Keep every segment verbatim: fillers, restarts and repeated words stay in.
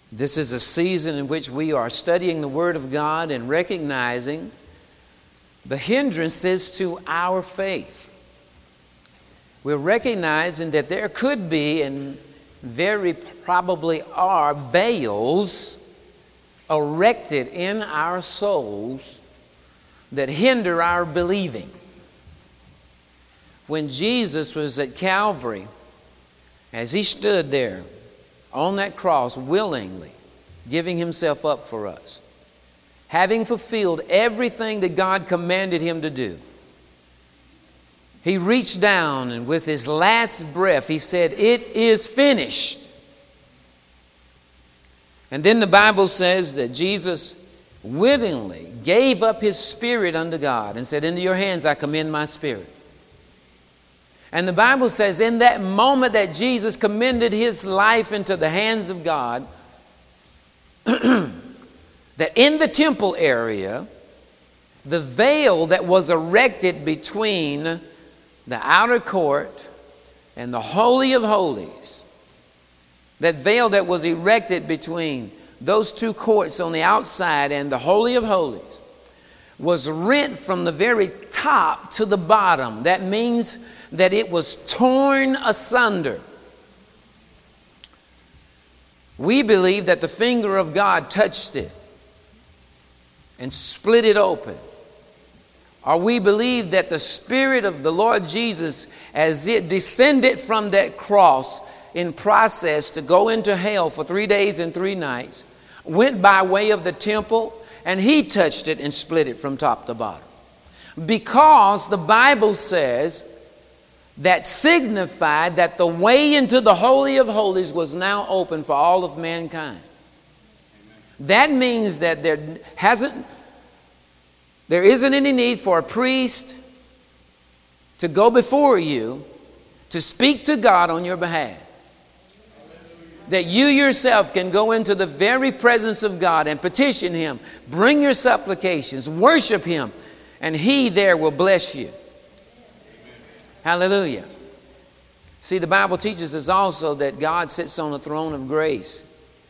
This is a season in which we are studying the Word of God and recognizing the hindrances to our faith. We're recognizing that there could be, and very probably are, veils erected in our souls that hinder our believing. When Jesus was at Calvary, as he stood there on that cross willingly, giving himself up for us, having fulfilled everything that God commanded him to do, he reached down and with his last breath, he said, "It is finished." And then the Bible says that Jesus willingly gave up his spirit unto God and said, "Into your hands I commend my spirit." And the Bible says in that moment that Jesus commended his life into the hands of God, that in the temple area, the veil that was erected between the outer court and the Holy of Holies, that veil that was erected between those two courts on the outside and the Holy of Holies, was rent from the very top to the bottom. That means that it was torn asunder. We believe that the finger of God touched it and split it open. Or we believe that the Spirit of the Lord Jesus, as it descended from that cross in process to go into hell for three days and three nights, went by way of the temple, and he touched it and split it from top to bottom. Because the Bible says that signified that the way into the Holy of Holies was now open for all of mankind. That means that there hasn't, there isn't any need for a priest to go before you to speak to God on your behalf. That you yourself can go into the very presence of God and petition him, bring your supplications, worship him, and he there will bless you. Hallelujah. See, the Bible teaches us also that God sits on the throne of grace.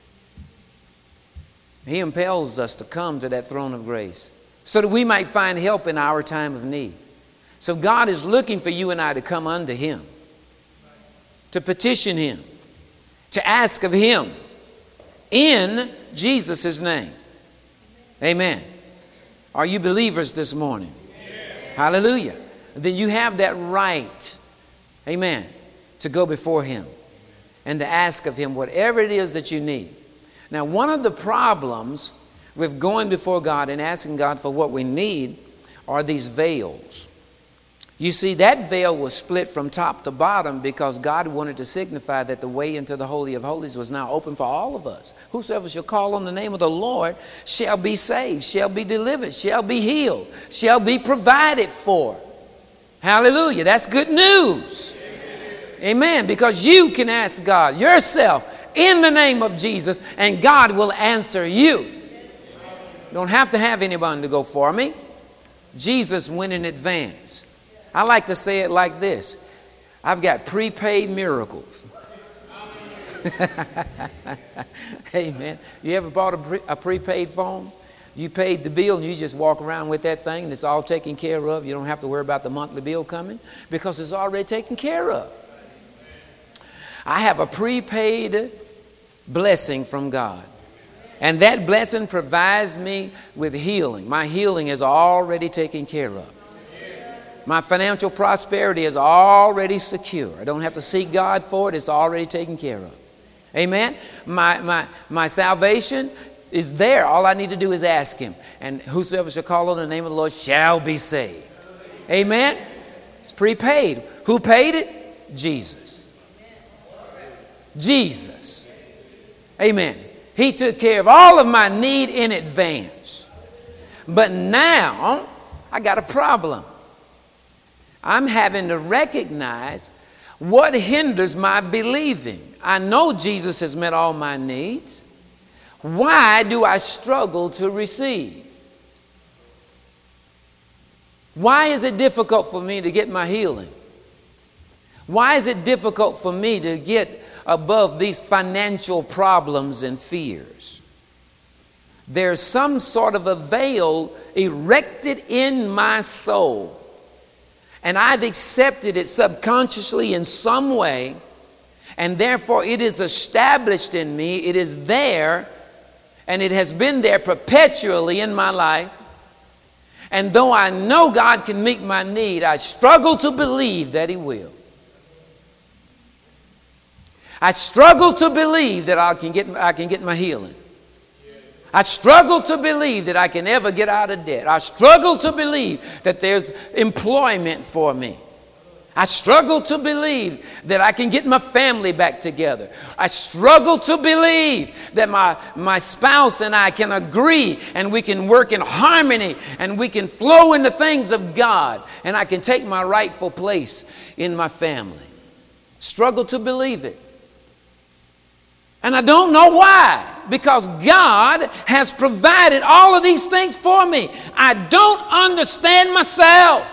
He impels us to come to that throne of grace so that we might find help in our time of need. So God is looking for you and I to come unto him, to petition him, to ask of him in Jesus' name. Amen. Are you believers this morning? Yes. Hallelujah. Then you have that right, amen, to go before him and to ask of him whatever it is that you need. Now, one of the problems with going before God and asking God for what we need are these veils. You see, that veil was split from top to bottom because God wanted to signify that the way into the Holy of Holies was now open for all of us. Whosoever shall call on the name of the Lord shall be saved, shall be delivered, shall be healed, shall be provided for. Hallelujah. That's good news. Amen. Amen. Because you can ask God yourself in the name of Jesus and God will answer you. You don't have to have anyone to go for me. Jesus went in advance. I like to say it like this. I've got prepaid miracles. Amen. You ever bought a, pre- a prepaid phone? You paid the bill and you just walk around with that thing and it's all taken care of. You don't have to worry about the monthly bill coming because it's already taken care of. I have a prepaid blessing from God. And that blessing provides me with healing. My healing is already taken care of. My financial prosperity is already secure. I don't have to seek God for it. It's already taken care of. Amen. My, my, my salvation is there. All I need to do is ask him. And whosoever shall call on the name of the Lord shall be saved. Amen. It's prepaid. Who paid it? Jesus. Jesus. Amen. He took care of all of my need in advance. But now I got a problem. I'm having to recognize what hinders my believing. I know Jesus has met all my needs. Why do I struggle to receive? Why is it difficult for me to get my healing? Why is it difficult for me to get above these financial problems and fears. There's some sort of a veil erected in my soul, and I've accepted it subconsciously in some way, and therefore it is established in me. It is there, and it has been there perpetually in my life. And though I know God can meet my need, I struggle to believe that He will. I struggle to believe that I can get, I can get my healing. I struggle to believe that I can ever get out of debt. I struggle to believe that there's employment for me. I struggle to believe that I can get my family back together. I struggle to believe that my, my spouse and I can agree and we can work in harmony and we can flow in the things of God and I can take my rightful place in my family. Struggle to believe it. And I don't know why, because God has provided all of these things for me. I don't understand myself.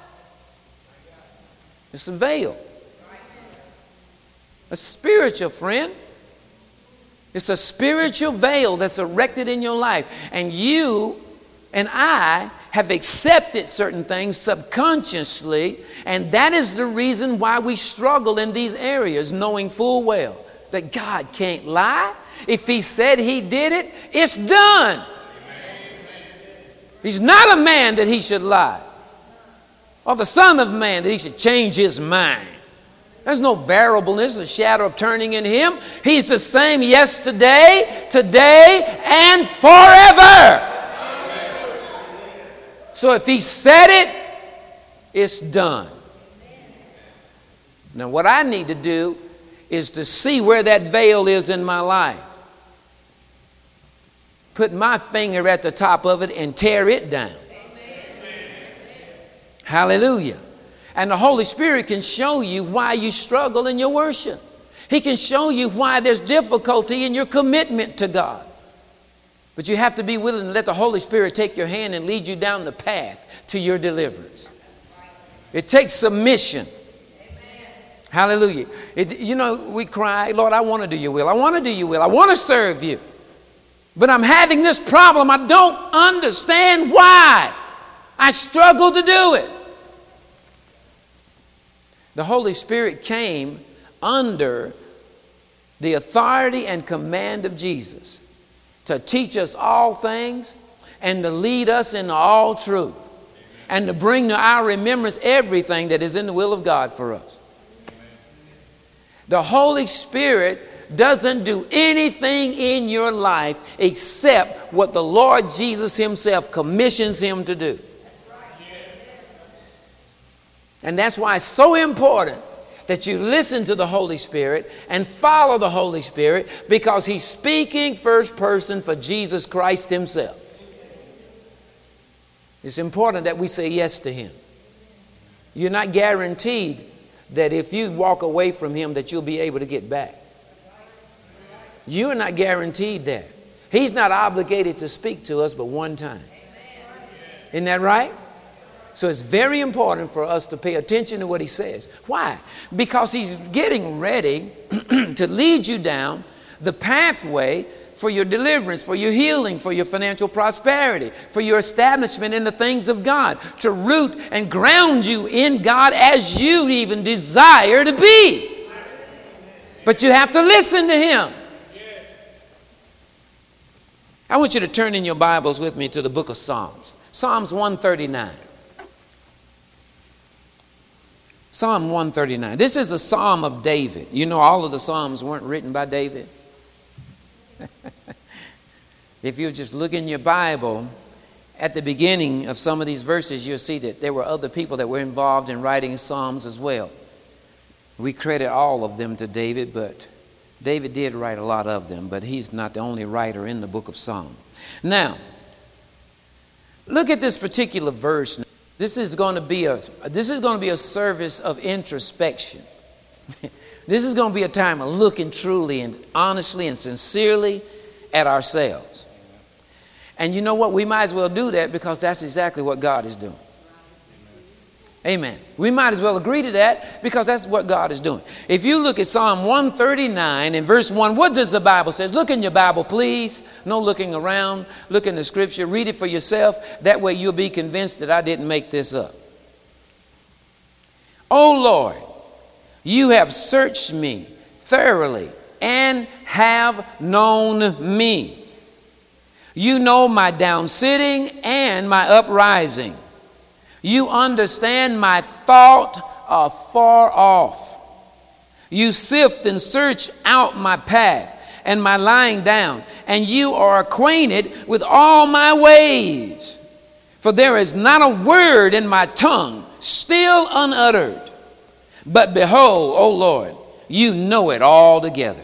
It's a veil. A spiritual, friend. It's a spiritual veil that's erected in your life. And you and I have accepted certain things subconsciously, and that is the reason why we struggle in these areas, knowing full well that God can't lie. If He said He did it, it's done. He's not a man that He should lie, or the Son of Man that He should change His mind. There's no variableness, a shadow of turning in Him. He's the same yesterday, today, and forever. So if He said it, it's done. Now what I need to do is to see where that veil is in my life. Put my finger at the top of it and tear it down. Hallelujah. And the Holy Spirit can show you why you struggle in your worship. He can show you why there's difficulty in your commitment to God. But you have to be willing to let the Holy Spirit take your hand and lead you down the path to your deliverance. It takes submission. Hallelujah. It, you know, we cry, Lord, I want to do your will. I want to do your will. I want to serve you. But I'm having this problem. I don't understand why. I struggle to do it. The Holy Spirit came under the authority and command of Jesus to teach us all things and to lead us into all truth and to bring to our remembrance everything that is in the will of God for us. The Holy Spirit doesn't do anything in your life except what the Lord Jesus Himself commissions Him to do. And that's why it's so important that you listen to the Holy Spirit and follow the Holy Spirit, because He's speaking first person for Jesus Christ Himself. It's important that we say yes to Him. You're not guaranteed that if you walk away from Him that you'll be able to get back. You're not guaranteed that. He's not obligated to speak to us but one time. Isn't that right? So it's very important for us to pay attention to what He says. Why? Because He's getting ready to lead you down the pathway for your deliverance, for your healing, for your financial prosperity, for your establishment in the things of God, to root and ground you in God as you even desire to be. But you have to listen to Him. I want you to turn in your Bibles with me to the book of Psalms. Psalms one thirty-nine. Psalm one thirty-nine. This is a psalm of David. You know, all of the psalms weren't written by David. If you just look in your Bible, at the beginning of some of these verses, you'll see that there were other people that were involved in writing psalms as well. We credit all of them to David, but David did write a lot of them, but he's not the only writer in the book of Psalms. Now, look at this particular verse. This is going to be a this is going to be a service of introspection. This is going to be a time of looking truly and honestly and sincerely at ourselves. And you know what? We might as well do that, because that's exactly what God is doing. Amen. We might as well agree to that because that's what God is doing. If you look at Psalm one thirty-nine and verse one, what does the Bible say? Look in your Bible, please. No looking around. Look in the scripture. Read it for yourself. That way you'll be convinced that I didn't make this up. O Lord, you have searched me thoroughly and have known me. You know my down sitting and my uprising. You understand my thought afar off. You sift and search out my path and my lying down, and you are acquainted with all my ways. For there is not a word in my tongue still unuttered. But behold, O Lord, you know it altogether.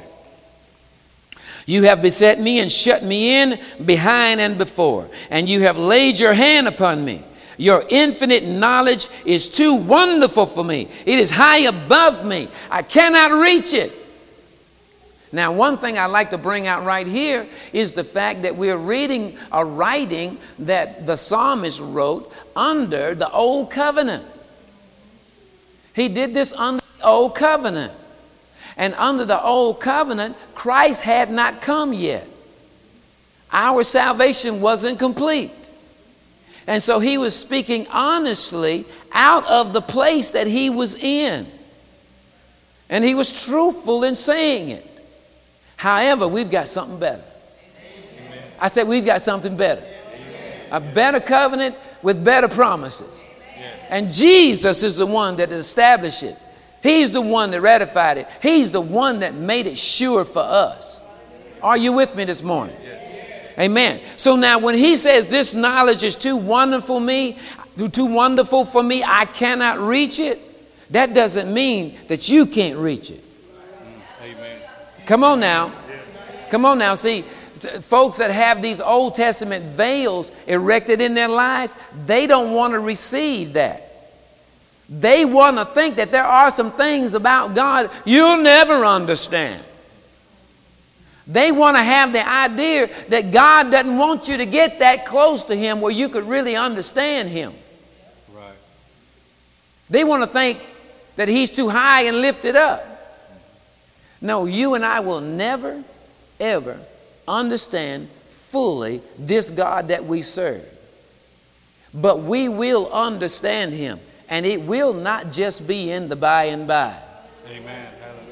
You have beset me and shut me in behind and before, and you have laid your hand upon me. Your infinite knowledge is too wonderful for me. It is high above me. I cannot reach it. Now, one thing I like to bring out right here is the fact that we're reading a writing that the psalmist wrote under the old covenant. He did this under the old covenant. And under the old covenant, Christ had not come yet. Our salvation wasn't complete. And so he was speaking honestly out of the place that he was in. And he was truthful in saying it. However, we've got something better. Amen. I said we've got something better. Amen. A better covenant with better promises. Amen. And Jesus is the one that established it. He's the one that ratified it. He's the one that made it sure for us. Are you with me this morning? Amen. So now when he says this knowledge is too wonderful me, too wonderful for me, I cannot reach it, that doesn't mean that you can't reach it. Amen. Come on now. Come on now. See, folks that have these Old Testament veils erected in their lives, they don't want to receive that. They want to think that there are some things about God you'll never understand. They want to have the idea that God doesn't want you to get that close to him where you could really understand him. Right. They want to think that he's too high and lifted up. No, you and I will never, ever understand fully this God that we serve. But we will understand him, and it will not just be in the by and by. Amen.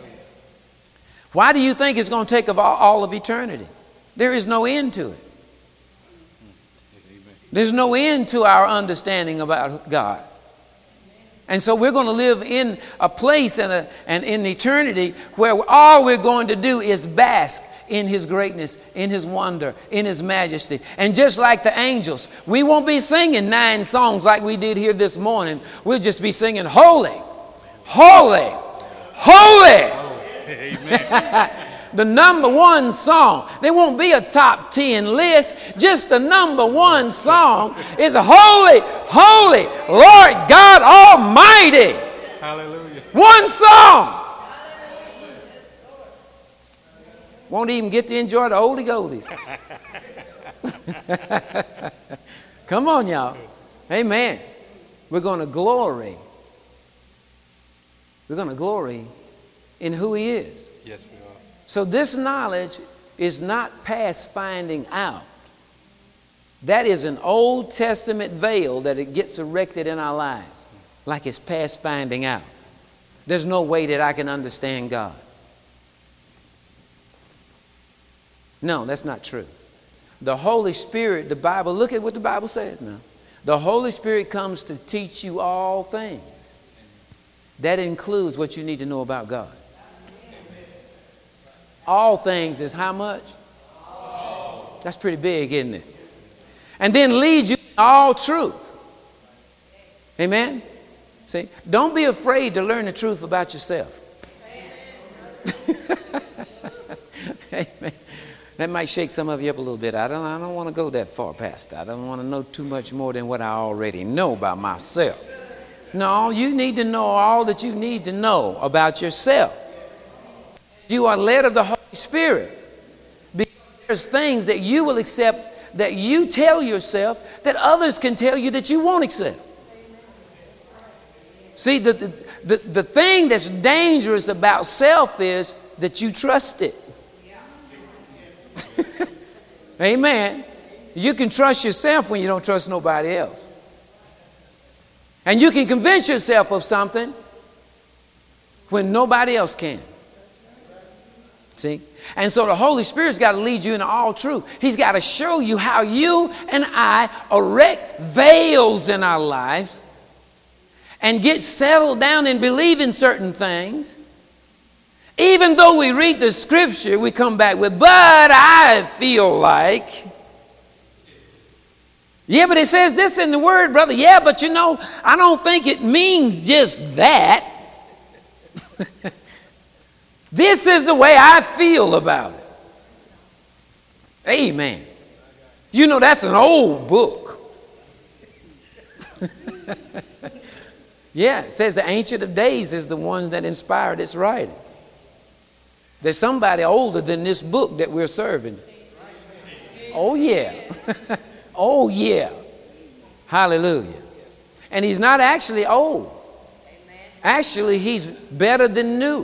Why do you think it's going to take of all, all of eternity? There is no end to it. There's no end to our understanding about God. And so we're going to live in a place and, a, and in eternity where all we're going to do is bask in his greatness, in his wonder, in his majesty. And just like the angels, we won't be singing nine songs like we did here this morning. We'll just be singing holy, holy, holy. Amen. The number one song. There won't be a top ten list. Just the number one song is holy, holy, Lord God Almighty. Hallelujah. One song. Won't even get to enjoy the oldie goldies. Come on, y'all. Amen. We're going to glory. We're going to glory in who he is. Yes, we are. So this knowledge is not past finding out. That is an Old Testament veil that it gets erected in our lives, like it's past finding out. There's no way that I can understand God. No, that's not true. The Holy Spirit, the Bible, look at what the Bible says now. The Holy Spirit comes to teach you all things. That includes what you need to know about God. All things is how much? All. That's pretty big, isn't it? And then lead you in all truth. Amen? See, don't be afraid to learn the truth about yourself. Amen. That might shake some of you up a little bit. I don't, I don't want to go that far past that. I don't want to know too much more than what I already know about myself. No, you need to know all that you need to know about yourself. You are led of the Holy Spirit. Because there's things that you will accept that you tell yourself that others can tell you that you won't accept. See, the, the, the, the thing that's dangerous about self is that you trust it. Amen. You can trust yourself when you don't trust nobody else. And you can convince yourself of something when nobody else can. See? And so the Holy Spirit's got to lead you into all truth. He's got to show you how you and I erect veils in our lives and get settled down and believe in certain things. Even though we read the scripture, we come back with, but I feel like. Yeah, but it says this in the word, brother. Yeah, but you know, I don't think it means just that. This is the way I feel about it. Amen. You know, that's an old book. Yeah, it says the Ancient of Days is the one that inspired its writing. There's somebody older than this book that we're serving. Oh, yeah. Oh, yeah. Hallelujah. And he's not actually old. Actually, he's better than new.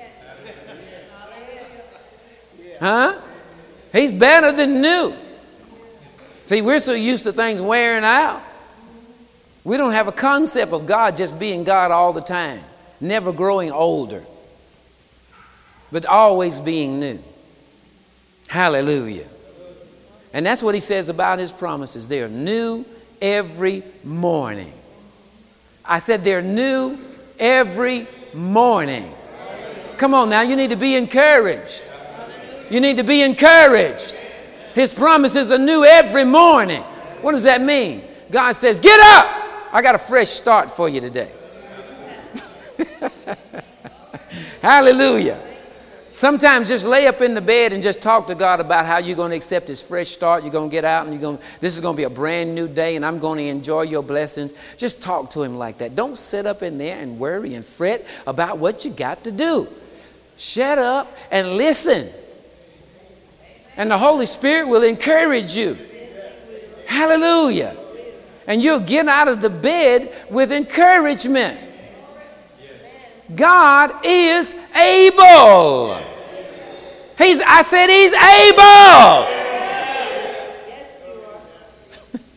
Huh? He's better than new. See, we're so used to things wearing out. We don't have a concept of God just being God all the time, never growing older, but always being new. Hallelujah. And that's what he says about his promises. They're new every morning. I said they're new every morning. Come on now, you need to be encouraged. You need to be encouraged. His promises are new every morning. What does that mean? God says, get up. I got a fresh start for you today. Hallelujah. Sometimes just lay up in the bed and just talk to God about how you're going to accept his fresh start. You're going to get out and you're going to, this is going to be a brand new day and I'm going to enjoy your blessings. Just talk to him like that. Don't sit up in there and worry and fret about what you got to do. Shut up and listen. And the Holy Spirit will encourage you. Hallelujah. And you'll get out of the bed with encouragement. God is able. He's, I said he's able.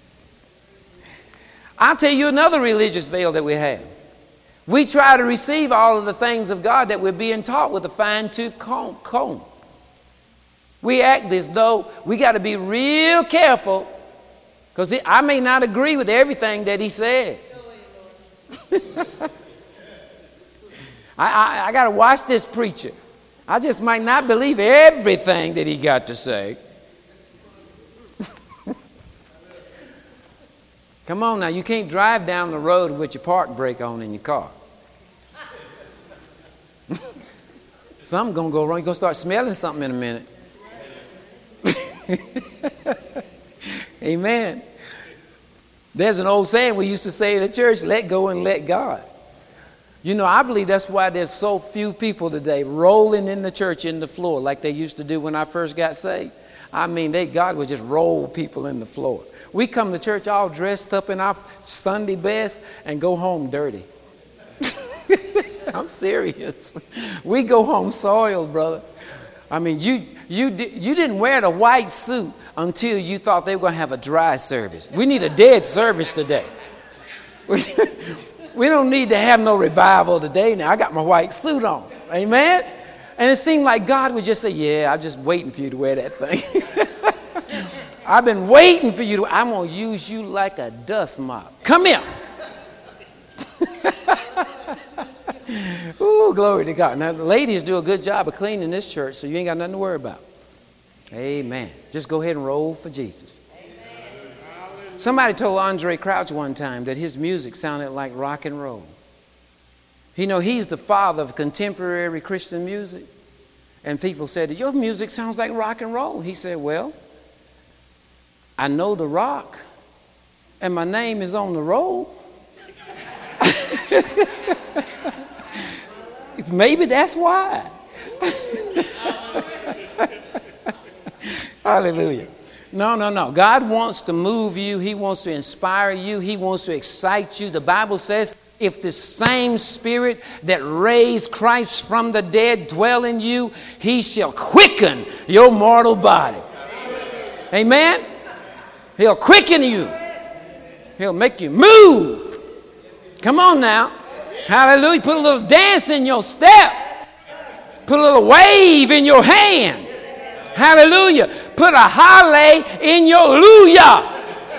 I'll tell you another religious veil that we have. We try to receive all of the things of God that we're being taught with a fine-tooth comb. comb. We act as though we got to be real careful because I may not agree with everything that he said. I, I, I got to watch this preacher. I just might not believe everything that he got to say. Come on now, you can't drive down the road with your park brake on in your car. Something's going to go wrong. You're going to start smelling something in a minute. Amen. There's an old saying we used to say in the church, let go and let God. You know, I believe that's why there's so few people today rolling in the church in the floor like they used to do when I first got saved. I mean, they God would just roll people in the floor. We come to church all dressed up in our Sunday best and go home dirty. I'm serious. We go home soiled, brother. I mean, you you you didn't wear the white suit until you thought they were going to have a dry service. We need a dead service today. We don't need to have no revival today. Now, I got my white suit on. Amen? And it seemed like God would just say, yeah, I'm just waiting for you to wear that thing. I've been waiting for you to, I'm going to use you like a dust mop. Come here. Ooh, glory to God. Now, the ladies do a good job of cleaning this church, so you ain't got nothing to worry about. Amen. Just go ahead and roll for Jesus. Somebody told Andre Crouch one time that his music sounded like rock and roll. You know, he's the father of contemporary Christian music. And people said, your music sounds like rock and roll. He said, well, I know the rock, and my name is on the roll. Maybe that's why. Hallelujah. No, no, no. God wants to move you. He wants to inspire you. He wants to excite you. The Bible says If the same Spirit that raised Christ from the dead dwell in you, he shall quicken your mortal body. Amen? He'll quicken you. He'll make you move. Come on now. Hallelujah. Put a little dance in your step. Put a little wave in your hand. Hallelujah. Put a hallelujah in your luya.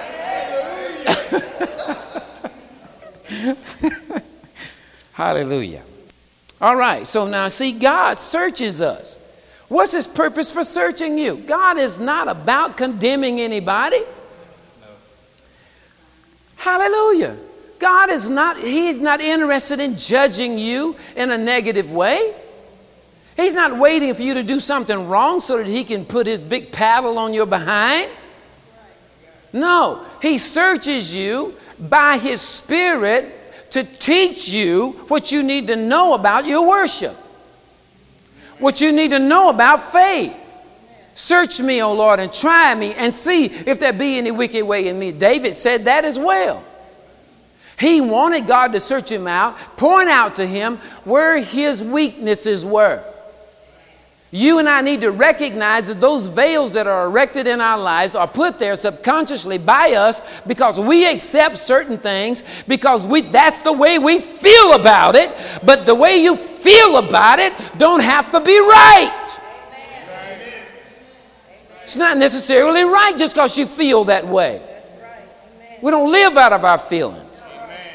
Hallelujah. All right. So now see, God searches us. What's his purpose for searching you? God is not about condemning anybody. No. Hallelujah. God is not, he's not interested in judging you in a negative way. He's not waiting for you to do something wrong so that he can put his big paddle on your behind. No, he searches you by his Spirit to teach you what you need to know about your worship, what you need to know about faith. Search me, O Lord, and try me and see if there be any wicked way in me. David said that as well. He wanted God to search him out, point out to him where his weaknesses were. You and I need to recognize that those veils that are erected in our lives are put there subconsciously by us because we accept certain things, because we, that's the way we feel about it. But the way you feel about it don't have to be right. Amen. It's not necessarily right just because you feel that way. We don't live out of our feelings. Amen.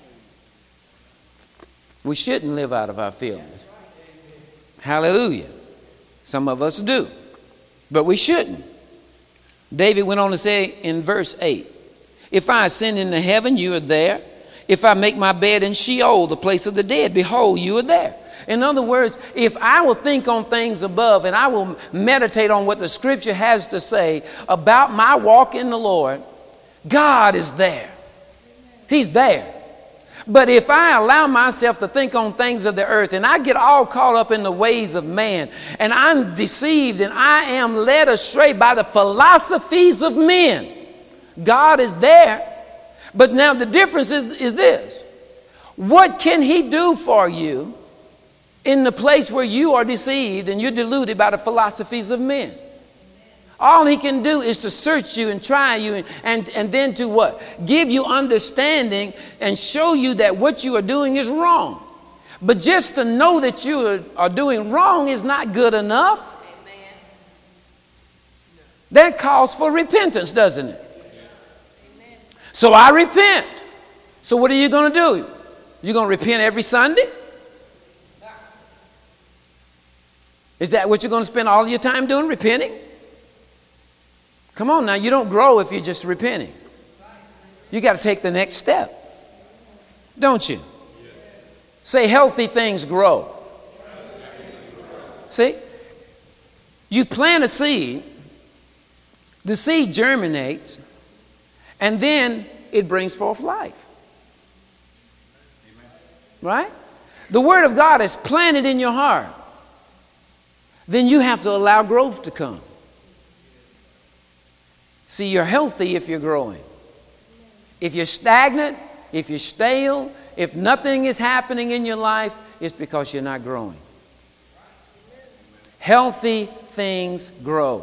We shouldn't live out of our feelings. Hallelujah. Some of us do, but we shouldn't. David went on to say in verse eight, if I ascend into heaven, you are there. If I make my bed in Sheol, the place of the dead, behold, you are there. In other words, if I will think on things above and I will meditate on what the scripture has to say about my walk in the Lord, God is there. He's there. But if I allow myself to think on things of the earth and I get all caught up in the ways of man and I'm deceived and I am led astray by the philosophies of men, God is there. But now the difference is, is this. What can he do for you in the place where you are deceived and you're deluded by the philosophies of men? All he can do is to search you and try you and, and, and then to what? Give you understanding and show you that what you are doing is wrong. But just to know that you are, are doing wrong is not good enough. Amen. That calls for repentance, doesn't it? Amen. So I repent. So what are you going to do? You're going to repent every Sunday? Is that what you're going to spend all your time doing, repenting? Come on now, you don't grow if you're just repenting. You got to take the next step, don't you? Say, healthy things grow. See? You plant a seed, the seed germinates, and then it brings forth life. Right? The Word of God is planted in your heart. Then you have to allow growth to come. See, you're healthy if you're growing. If you're stagnant, if you're stale, if nothing is happening in your life, it's because you're not growing. Healthy things grow.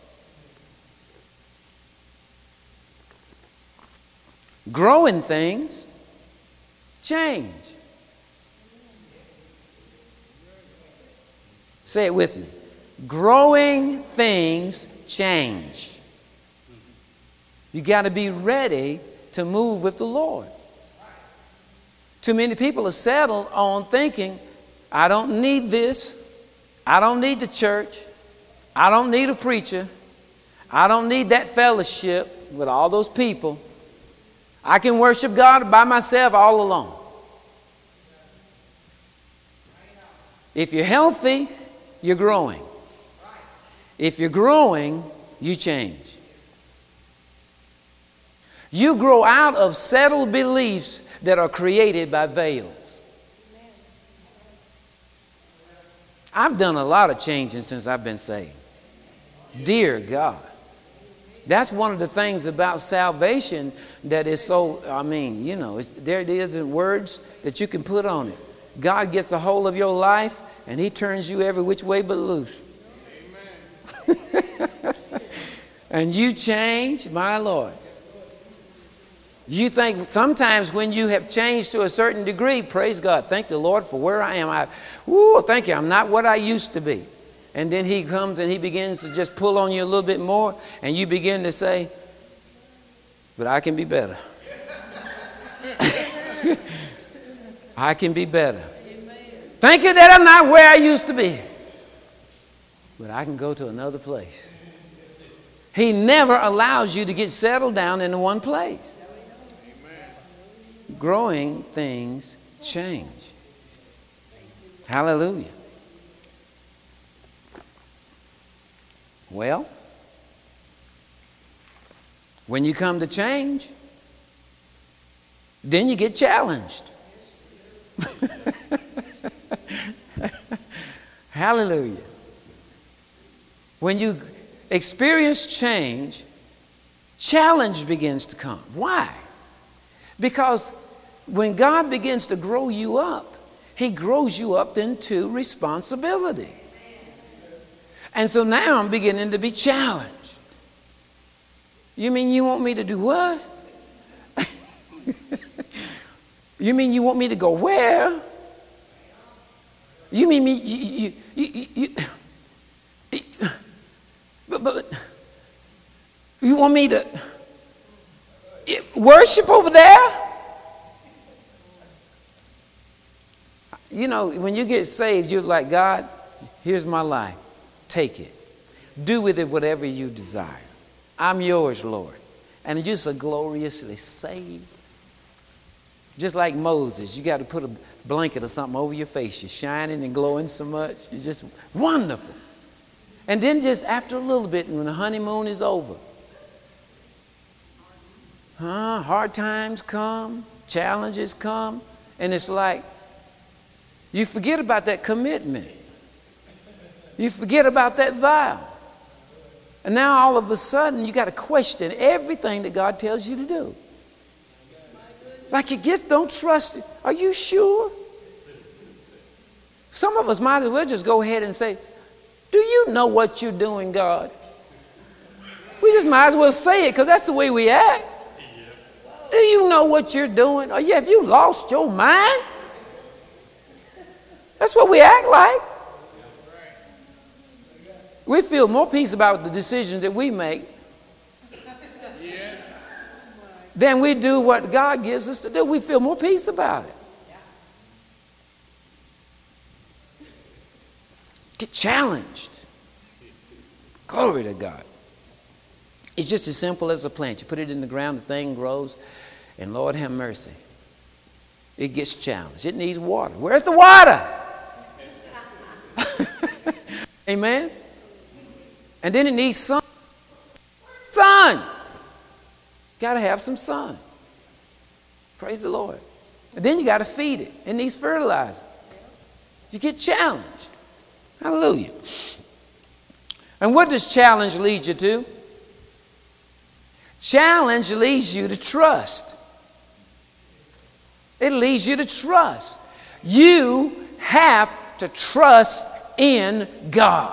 Growing things change. Say it with me. Growing things change. You got to be ready to move with the Lord. Too many people are settled on thinking, I don't need this. I don't need the church. I don't need a preacher. I don't need that fellowship with all those people. I can worship God by myself all alone. If you're healthy, you're growing. If you're growing, you change. You grow out of settled beliefs that are created by veils. I've done a lot of changing since I've been saved. Dear God. That's one of the things about salvation that is so, I mean, you know, it's, there it is in words that you can put on it. God gets a hold of your life and he turns you every which way but loose. Amen. And you change, my Lord. You think sometimes when you have changed to a certain degree, praise God, thank the Lord for where I am. I, woo, thank you, I'm not what I used to be. And then he comes and he begins to just pull on you a little bit more, and you begin to say, but I can be better. I can be better. Thank you that I'm not where I used to be, but I can go to another place. He never allows you to get settled down in one place. Growing things change. Hallelujah. Well, when you come to change, then you get challenged. Hallelujah. When you experience change, challenge begins to come. Why? Because when God begins to grow you up, he grows you up into responsibility. And so now I'm beginning to be challenged. You mean you want me to do what? You mean you want me to go where? You mean me, you, you, you, you, you but, but you want me to worship over there? You know, when you get saved, you're like, God, here's my life. Take it. Do with it whatever you desire. I'm yours, Lord. And you just are gloriously saved. Just like Moses, you got to put a blanket or something over your face. You're shining and glowing so much. You're just wonderful. And then just after a little bit, when the honeymoon is over, huh, hard times come, challenges come, and it's like you forget about that commitment. You forget about that vow. And now all of a sudden you got to question everything that God tells you to do. Like you just don't trust it. Are you sure? Some of us might as well just go ahead and say, do you know what you're doing, God? We just might as well say it because that's the way we act. Do you know what you're doing? Or yeah, have you lost your mind? That's what we act like. We feel more peace about the decisions that we make than we do what God gives us to do. We feel more peace about it. Get challenged. Glory to God. It's just as simple as a plant. You put it in the ground, the thing grows, and Lord have mercy. It gets challenged. It needs water. Where's the water? Amen? And then it needs sun. Sun. Got to have some sun. Praise the Lord. And then you got to feed it. It needs fertilizer. You get challenged. Hallelujah. And what does challenge lead you to? Challenge leads you to trust. It leads you to trust. You have to trust in God.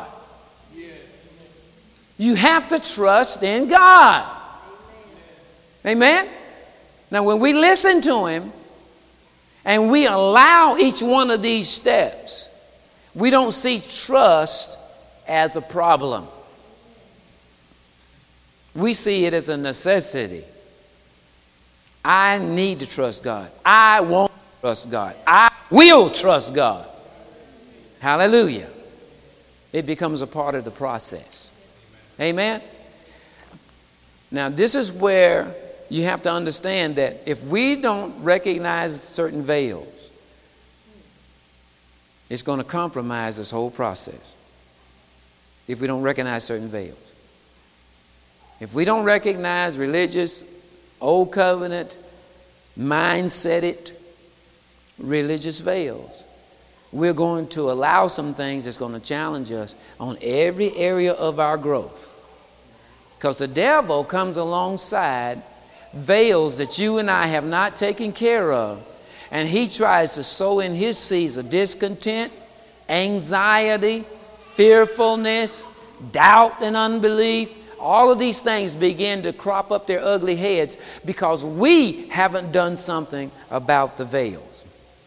You have to trust in God. Amen? Now, when we listen to him and we allow each one of these steps, we don't see trust as a problem. We see it as a necessity. I need to trust God. I want to trust God. I will trust God. Hallelujah. It becomes a part of the process. Amen? Now, this is where you have to understand that if we don't recognize certain veils, it's going to compromise this whole process. If we don't recognize certain veils. If we don't recognize religious, old covenant, mindset-it, religious veils, we're going to allow some things that's going to challenge us on every area of our growth. Because the devil comes alongside veils that you and I have not taken care of, and he tries to sow in his seeds of discontent, anxiety, fearfulness, doubt and unbelief. All of these things begin to crop up their ugly heads because we haven't done something about the veils.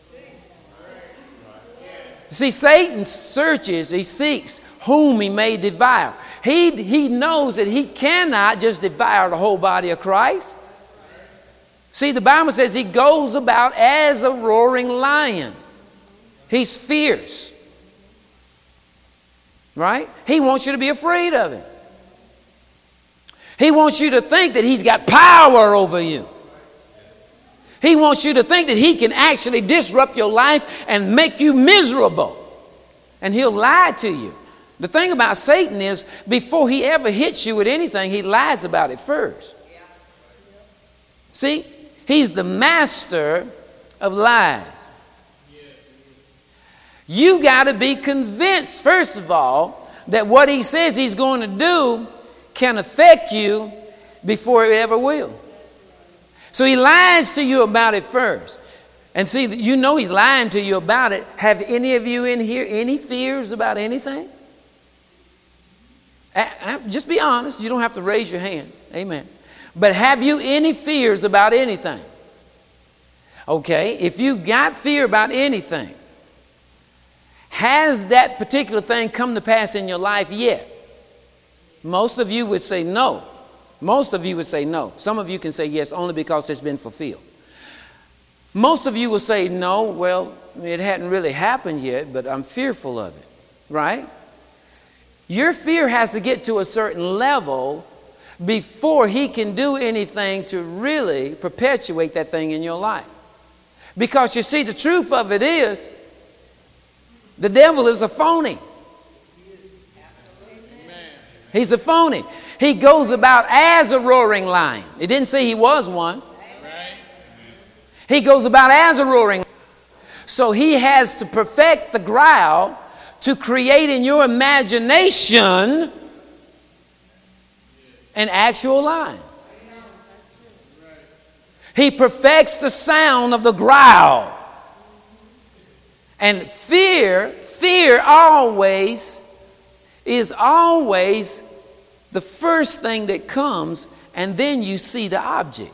See, Satan searches, he seeks whom he may devour. He, he knows that he cannot just devour the whole body of Christ. See, the Bible says he goes about as a roaring lion. He's fierce. Right? He wants you to be afraid of him. He wants you to think that he's got power over you. He wants you to think that he can actually disrupt your life and make you miserable. And he'll lie to you. The thing about Satan is, before he ever hits you with anything, he lies about it first. See? He's the master of lies. You got to be convinced, first of all, that what he says he's going to do can affect you before it ever will. So he lies to you about it first. And see, you know he's lying to you about it. Have any of you in here any fears about anything? Just be honest. You don't have to raise your hands. Amen. But have you any fears about anything? Okay, if you've got fear about anything, has that particular thing come to pass in your life yet? Most of you would say no. Most of you would say no. Some of you can say yes only because it's been fulfilled. Most of you will say no, well, it hadn't really happened yet, but I'm fearful of it, right? Your fear has to get to a certain level before he can do anything to really perpetuate that thing in your life. Because you see, the truth of it is, the devil is a phony. He's a phony. He goes about as a roaring lion. It didn't say he was one. He goes about as a roaring lion. So he has to perfect the growl to create in your imagination an actual lion. He perfects the sound of the growl. And fear, fear always is always the first thing that comes, and then you see the object.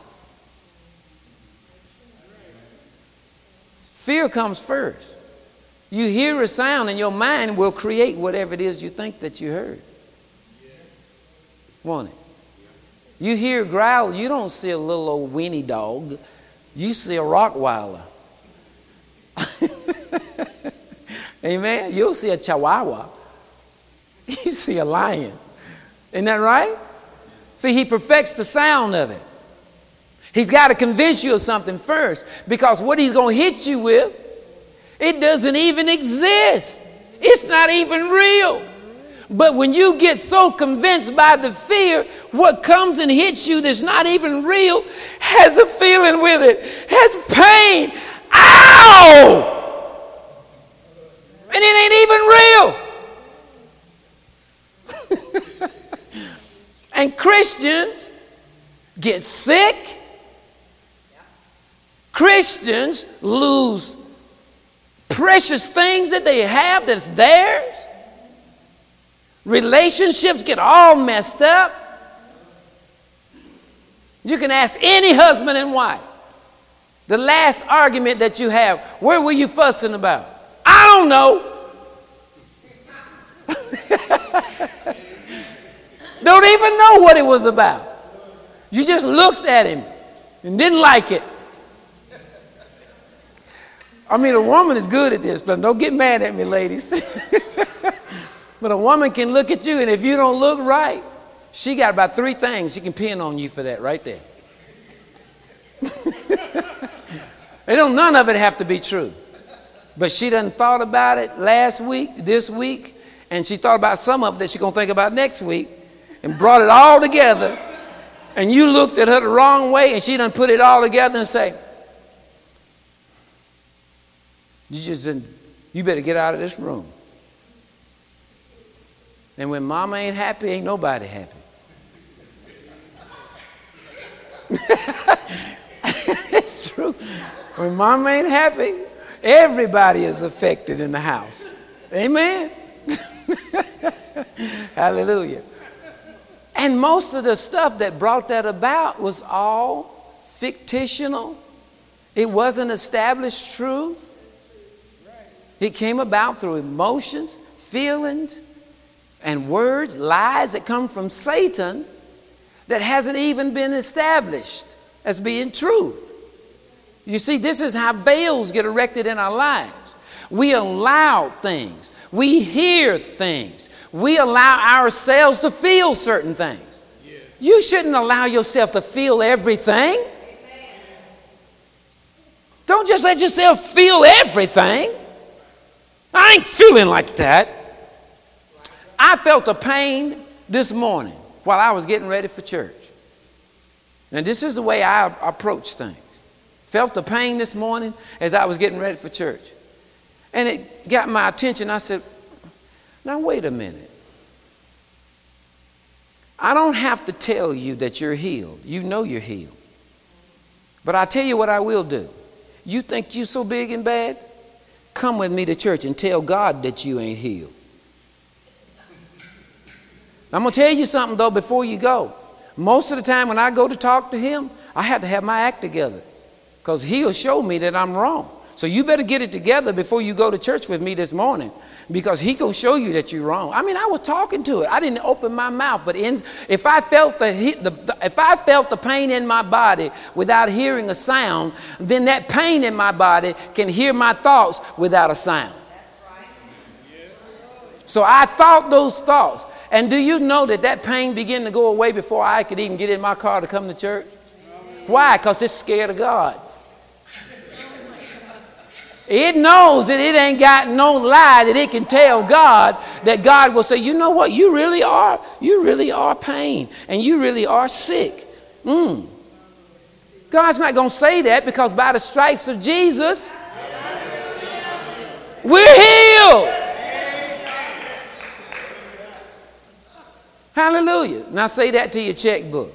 Fear comes first. You hear a sound and your mind will create whatever it is you think that you heard. Won't it? You hear a growl, you don't see a little old weenie dog. You see a Rottweiler. Amen. You'll see a Chihuahua. You see a lion. Isn't that right? See, he perfects the sound of it. He's got to convince you of something first, because what he's going to hit you with, it doesn't even exist. It's not even real. But when you get so convinced by the fear, what comes and hits you that's not even real has a feeling with it, has pain. Ow! And it ain't even real. And Christians get sick. Christians lose precious things that they have that's theirs. Relationships get all messed up. You can ask any husband and wife, the last argument that you have, where were you fussing about? I don't know. Don't even know what it was about. You just looked at him and didn't like it. I mean, a woman is good at this, but don't get mad at me, ladies. But a woman can look at you, and if you don't look right, she got about three things she can pin on you for that right there. They don't, none of it have to be true. But she done thought about it last week, this week, and she thought about some of it that she's going to think about next week, and brought it all together, and you looked at her the wrong way, and she done put it all together and say, you just didn't, you better get out of this room. And when mama ain't happy, ain't nobody happy. It's true. When mama ain't happy, everybody is affected in the house. Amen. Hallelujah. And most of the stuff that brought that about was all fictional. It wasn't established truth. It came about through emotions, feelings, and words, lies that come from Satan that hasn't even been established as being truth. You see, this is how veils get erected in our lives. We allow things. We hear things. We allow ourselves to feel certain things. Yes. You shouldn't allow yourself to feel everything. Amen. Don't just let yourself feel everything. I ain't feeling like that. I felt a pain this morning while I was getting ready for church. And this is the way I approach things. Felt the pain this morning as I was getting ready for church. And it got my attention. I said, now wait a minute. I don't have to tell you that you're healed. You know you're healed. But I'll tell you what I will do. You think you're so big and bad? Come with me to church and tell God that you ain't healed. I'm going to tell you something, though, before you go. Most of the time when I go to talk to him, I have to have my act together because he'll show me that I'm wrong. So you better get it together before you go to church with me this morning because he going to show you that you're wrong. I mean, I was talking to it. I didn't open my mouth, but in, if I felt the, the, the if I felt the pain in my body without hearing a sound, then that pain in my body can hear my thoughts without a sound. So I thought those thoughts. And do you know that that pain began to go away before I could even get in my car to come to church? Why? Because it's scared of God. It knows that it ain't got no lie that it can tell God that God will say, you know what? You really are. You really are pain. And you really are sick. Mm. God's not going to say that because by the stripes of Jesus, we're healed. Hallelujah. Now say that to your checkbook.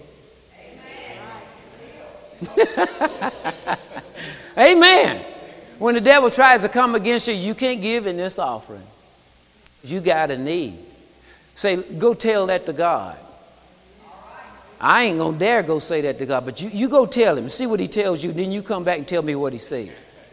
Amen. Amen. When the devil tries to come against you, you can't give in this offering. You got a need. Say, go tell that to God. I ain't going to dare go say that to God, but you, you go tell him. See what he tells you, then you come back and tell me what he said.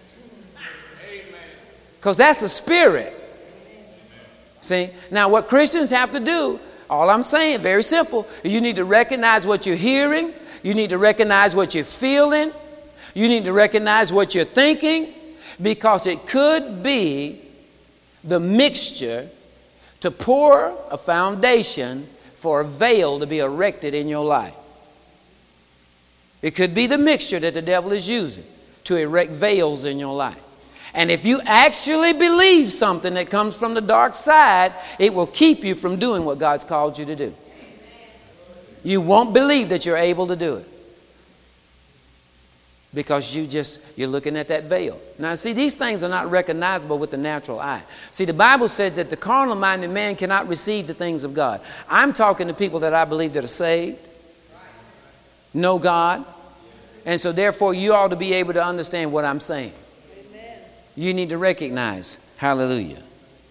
Because that's the spirit. See? Now what Christians have to do, all I'm saying, very simple. You need to recognize what you're hearing. You need to recognize what you're feeling. You need to recognize what you're thinking because it could be the mixture to pour a foundation for a veil to be erected in your life. It could be the mixture that the devil is using to erect veils in your life. And if you actually believe something that comes from the dark side, it will keep you from doing what God's called you to do. You won't believe that you're able to do it because you just, you're looking at that veil. Now, see, these things are not recognizable with the natural eye. See, the Bible says that the carnal-minded man cannot receive the things of God. I'm talking to people that I believe that are saved, know God, and so therefore you ought to be able to understand what I'm saying. You need to recognize. Hallelujah.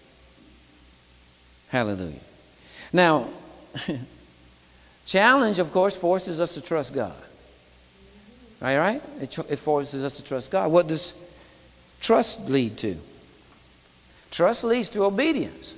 Hallelujah. Now, challenge, of course, forces us to trust God. All right? It, it forces us to trust God. What does trust lead to? Trust leads to obedience.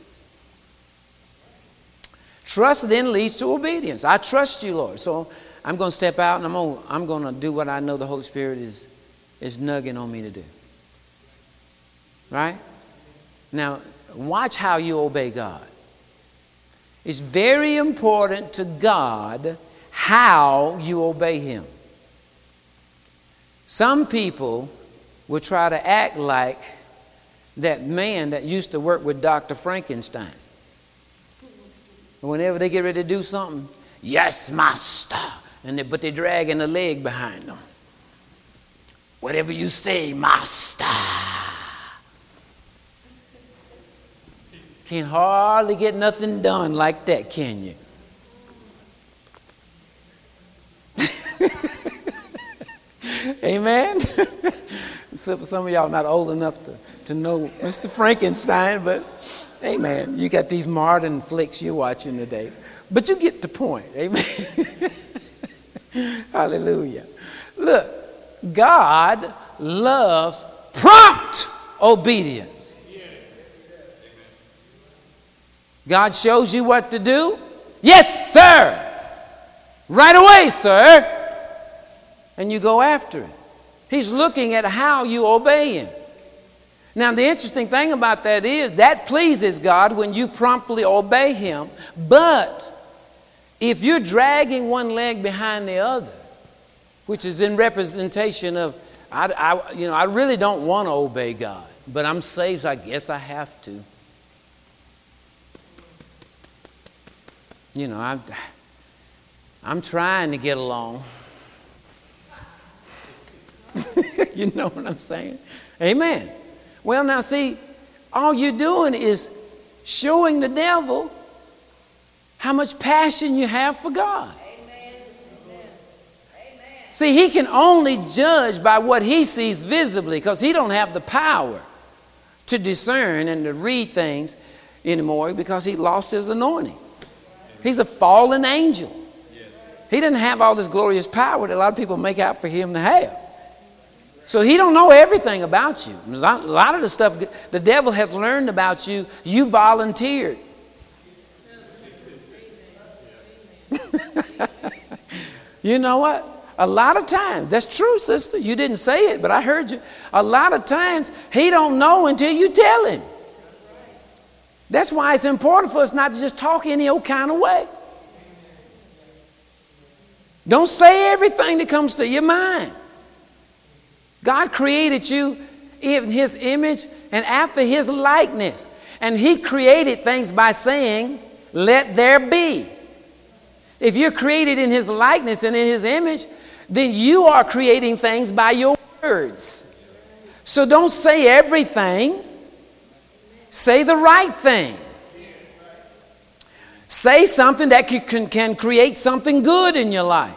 Trust then leads to obedience. I trust you, Lord. So I'm going to step out and I'm going to, I'm going to do what I know the Holy Spirit is, is nugging on me to do. Right? Now, watch how you obey God. It's very important to God how you obey Him. Some people will try to act like that man that used to work with Doctor Frankenstein. Whenever they get ready to do something, yes, master. And they, but they're dragging a leg behind them. Whatever you say, master. Can hardly get nothing done like that, can you? Amen. So for some of y'all not old enough to, to know Mister Frankenstein, but amen. You got these modern flicks you're watching today. But you get the point. Amen. Hallelujah. Look, God loves prompt obedience. God shows you what to do. Yes, sir. Right away, sir. And you go after it. He's looking at how you obey him. Now, the interesting thing about that is that pleases God when you promptly obey him. But if you're dragging one leg behind the other, which is in representation of, I, I, you know, I really don't want to obey God, but I'm saved, so I guess I have to. You know, I'm, I'm trying to get along. You know what I'm saying? Amen. Well, now see, all you're doing is showing the devil how much passion you have for God. Amen. Amen. See, he can only judge by what he sees visibly because he don't have the power to discern and to read things anymore because he lost his anointing. He's a fallen angel. He didn't have all this glorious power that a lot of people make out for him to have. So he don't know everything about you. A lot of the stuff the devil has learned about you, you volunteered. You know what? A lot of times, that's true, sister. You didn't say it, but I heard you. A lot of times, he don't know until you tell him. That's why it's important for us not to just talk any old kind of way. Don't say everything that comes to your mind. God created you in his image and after his likeness. And he created things by saying, let there be. If you're created in his likeness and in his image, then you are creating things by your words. So don't say everything. Say the right thing. Say something that can, can create something good in your life.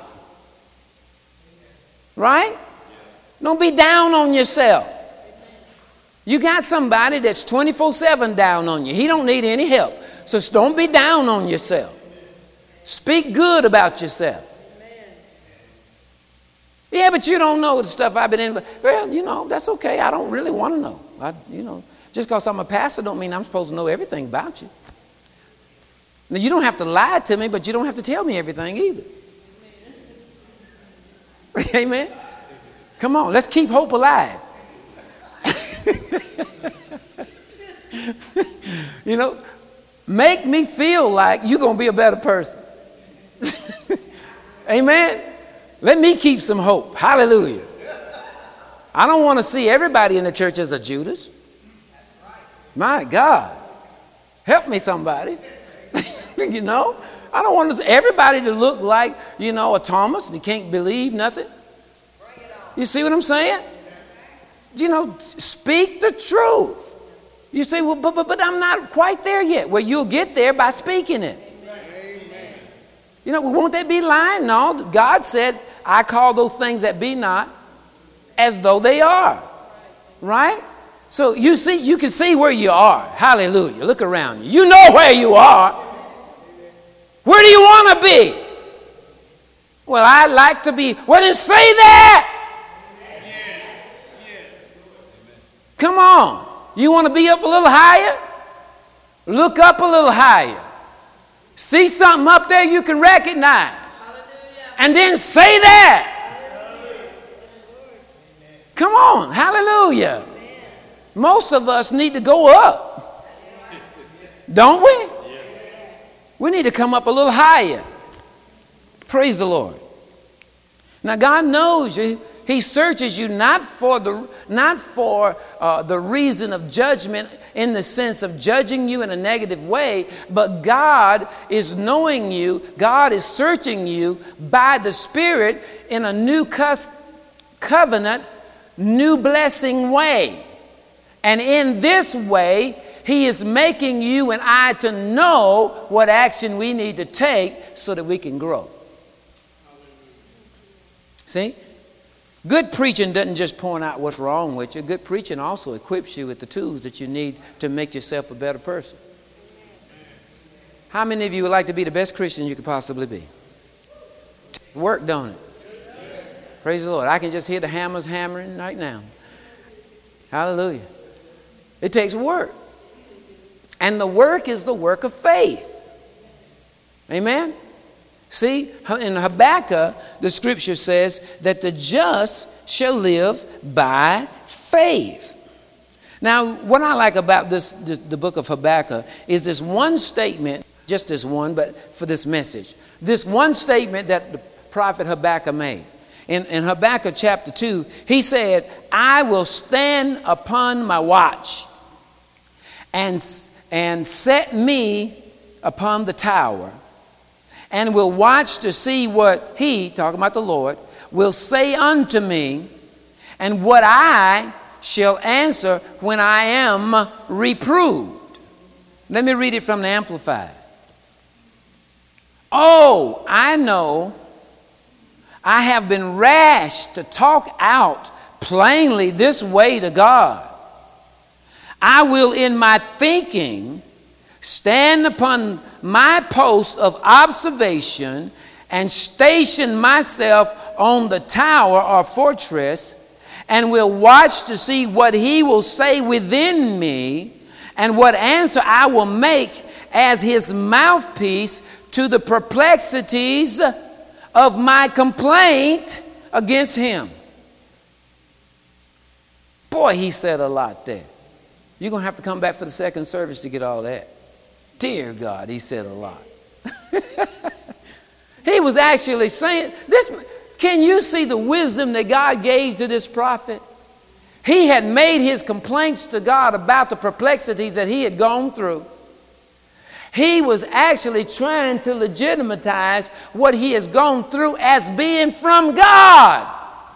Right? Don't be down on yourself. You got somebody that's twenty-four seven down on you. He don't need any help. So don't be down on yourself. Speak good about yourself. Yeah, but you don't know the stuff I've been in. Well, you know, that's okay. I don't really want to know. I, you know, just because I'm a pastor don't mean I'm supposed to know everything about you. Now, you don't have to lie to me, but you don't have to tell me everything either. Amen. Come on, let's keep hope alive. You know, make me feel like you're going to be a better person. Amen. Let me keep some hope. Hallelujah. I don't want to see everybody in the church as a Judas. My God. Help me, somebody. You know, I don't want everybody to look like, you know, a Thomas that can't believe nothing. You see what I'm saying? You know, speak the truth. You say, well, but, but, but I'm not quite there yet. Well, you'll get there by speaking it. Amen. You know, won't that be lying? No, God said, I call those things that be not as though they are. Right? So you see, you can see where you are. Hallelujah. Look around you. You know where you are. Where do you want to be? Well, I'd like to be. Well, then say that. Come on. You want to be up a little higher? Look up a little higher. See something up there you can recognize. Hallelujah. And then say that. Hallelujah. Come on. Hallelujah. Amen. Most of us need to go up. Don't we? We need to come up a little higher. Praise the Lord. Now God knows you. He searches you not for the not for uh, the reason of judgment in the sense of judging you in a negative way, but God is knowing you. God is searching you by the Spirit in a new cus- covenant, new blessing way. And in this way, He is making you and I to know what action we need to take so that we can grow. See? Good preaching doesn't just point out what's wrong with you. Good preaching also equips you with the tools that you need to make yourself a better person. How many of you would like to be the best Christian you could possibly be? Work, don't it? Praise the Lord. I can just hear the hammers hammering right now. Hallelujah. It takes work. And the work is the work of faith. Amen? See, in Habakkuk, the scripture says that the just shall live by faith. Now, what I like about this, this the book of Habakkuk is this one statement, just this one, but for this message. This one statement that the prophet Habakkuk made. In, in Habakkuk chapter two, he said, I will stand upon my watch and, and set me upon the tower, and will watch to see what he, talking about the Lord, will say unto me, and what I shall answer when I am reproved. Let me read it from the Amplified. Oh, I know I have been rash to talk out plainly this way to God. I will in my thinking stand upon my post of observation and station myself on the tower or fortress, and will watch to see what he will say within me, and what answer I will make as his mouthpiece to the perplexities of my complaint against him. Boy, he said a lot there. You're going to have to come back for the second service to get all that. Dear God, he said a lot. He was actually saying, this. Can you see the wisdom that God gave to this prophet? He had made his complaints to God about the perplexities that he had gone through. He was actually trying to legitimize what he has gone through as being from God.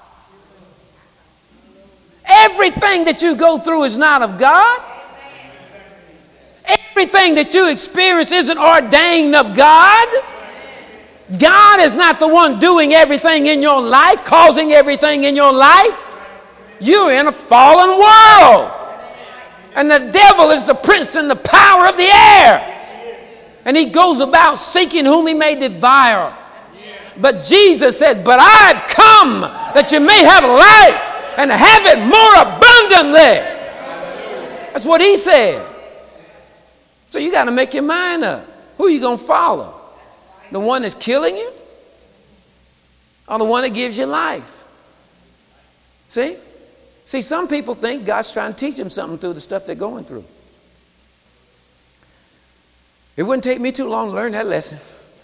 Everything that you go through is not of God. Everything that you experience isn't ordained of God. God is not the one doing everything in your life, causing everything in your life. You're in a fallen world. And the devil is the prince and the power of the air. And he goes about seeking whom he may devour. But Jesus said, but I've come that you may have life and have it more abundantly. That's what he said. So you got to make your mind up. Who are you going to follow? The one that's killing you? Or the one that gives you life? See? See, some people think God's trying to teach them something through the stuff they're going through. It wouldn't take me too long to learn that lesson.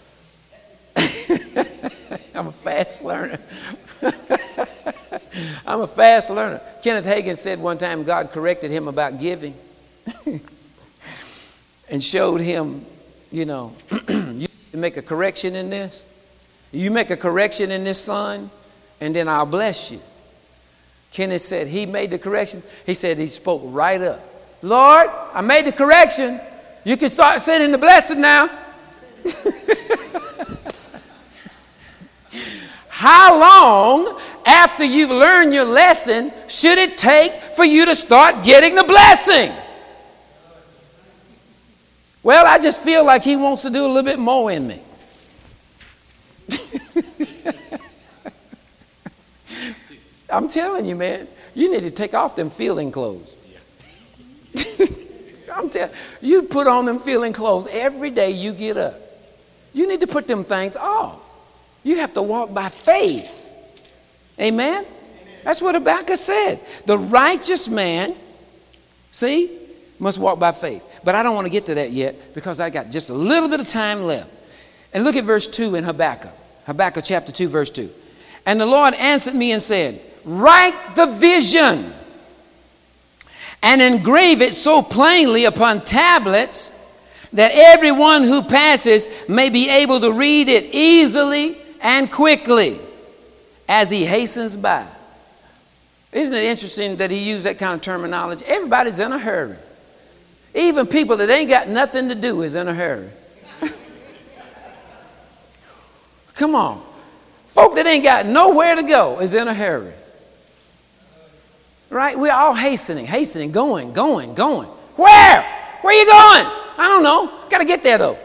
I'm a fast learner. I'm a fast learner. Kenneth Hagin said one time God corrected him about giving and showed him, you know, you make a correction in this. You make a correction in this, son, and then I'll bless you. Kenneth said he made the correction. He said he spoke right up. Lord, I made the correction. You can start sending the blessing now. How long after you've learned your lesson should it take for you to start getting the blessing? Well, I just feel like he wants to do a little bit more in me. I'm telling you, man, you need to take off them feeling clothes. I'm telling you, put on them feeling clothes every day you get up. You need to put them things off. You have to walk by faith. Amen? Amen. That's what Habakkuk said. The righteous man, see, must walk by faith. But I don't want to get to that yet because I got just a little bit of time left. And look at verse two in Habakkuk. Habakkuk chapter two, verse two. And the Lord answered me and said, write the vision and engrave it so plainly upon tablets that everyone who passes may be able to read it easily and quickly as he hastens by. Isn't it interesting that he used that kind of terminology? Everybody's in a hurry. Even people that ain't got nothing to do is in a hurry. Come on. Folk that ain't got nowhere to go is in a hurry. Right? We're all hastening, hastening, going, going, going. Where? Where are you going? I don't know. Got to get there, though.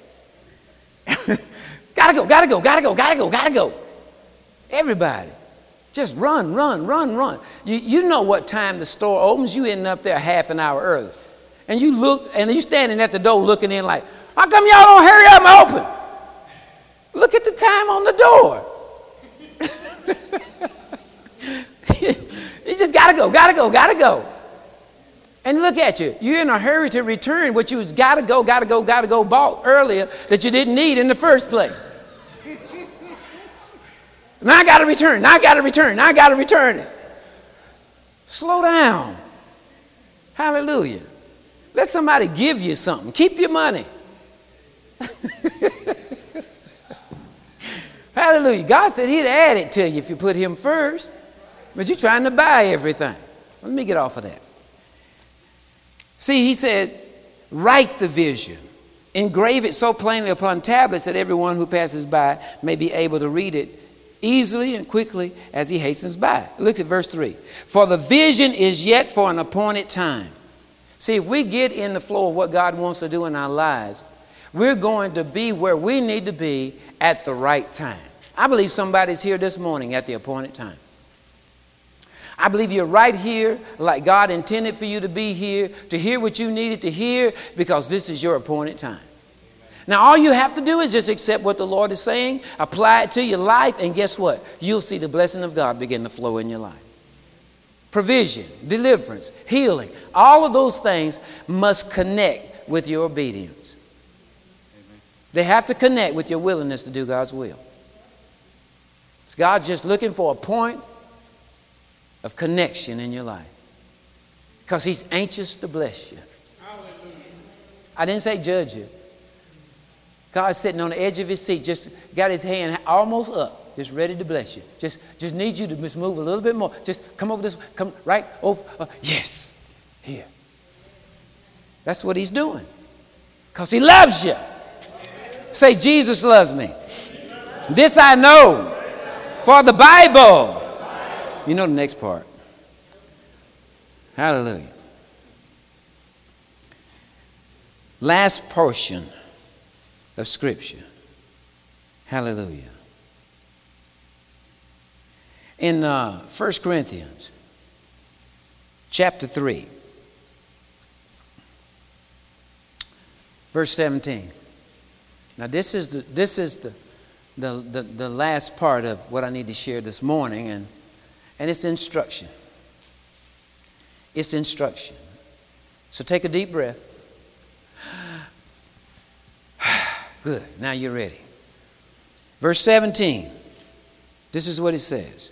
Gotta go, gotta go, gotta go, gotta go, gotta go. Everybody. Just run, run, run, run. You, you know what time the store opens. You end up there half an hour early. And you look, and you standing at the door looking in like, how come y'all don't hurry up and open? Look at the time on the door. You just gotta go, gotta go, gotta go. And look at you. You're in a hurry to return what you was gotta go, gotta go, gotta go bought earlier that you didn't need in the first place. Now I gotta return, now I gotta return, now I gotta return it. Slow down. Hallelujah. Let somebody give you something. Keep your money. Hallelujah. God said he'd add it to you if you put him first. But you're trying to buy everything. Let me get off of that. See, he said, write the vision. Engrave it so plainly upon tablets that everyone who passes by may be able to read it easily and quickly as he hastens by. Look at verse three. For the vision is yet for an appointed time. See, if we get in the flow of what God wants to do in our lives, we're going to be where we need to be at the right time. I believe somebody's here this morning at the appointed time. I believe you're right here like God intended for you to be here, to hear what you needed to hear, because this is your appointed time. Now, all you have to do is just accept what the Lord is saying, apply it to your life, and guess what? You'll see the blessing of God begin to flow in your life. Provision, deliverance, healing, all of those things must connect with your obedience. Amen. They have to connect with your willingness to do God's will. It's God just looking for a point of connection in your life, because he's anxious to bless you. I didn't say judge you. God's sitting on the edge of his seat, just got his hand almost up, just ready to bless you. Just, just need you to just move a little bit more. Just come over this, come right over. Uh, yes, here. That's what he's doing, because he loves you. Say, Jesus loves me. This I know, for the Bible. You know the next part. Hallelujah. Last portion of Scripture. Hallelujah. In uh, First Corinthians chapter three, verse seventeen. Now this is the this is the the, the, the last part of what I need to share this morning, and And it's instruction. It's instruction. So take a deep breath. Good. Now you're ready. Verse seventeen. This is what it says.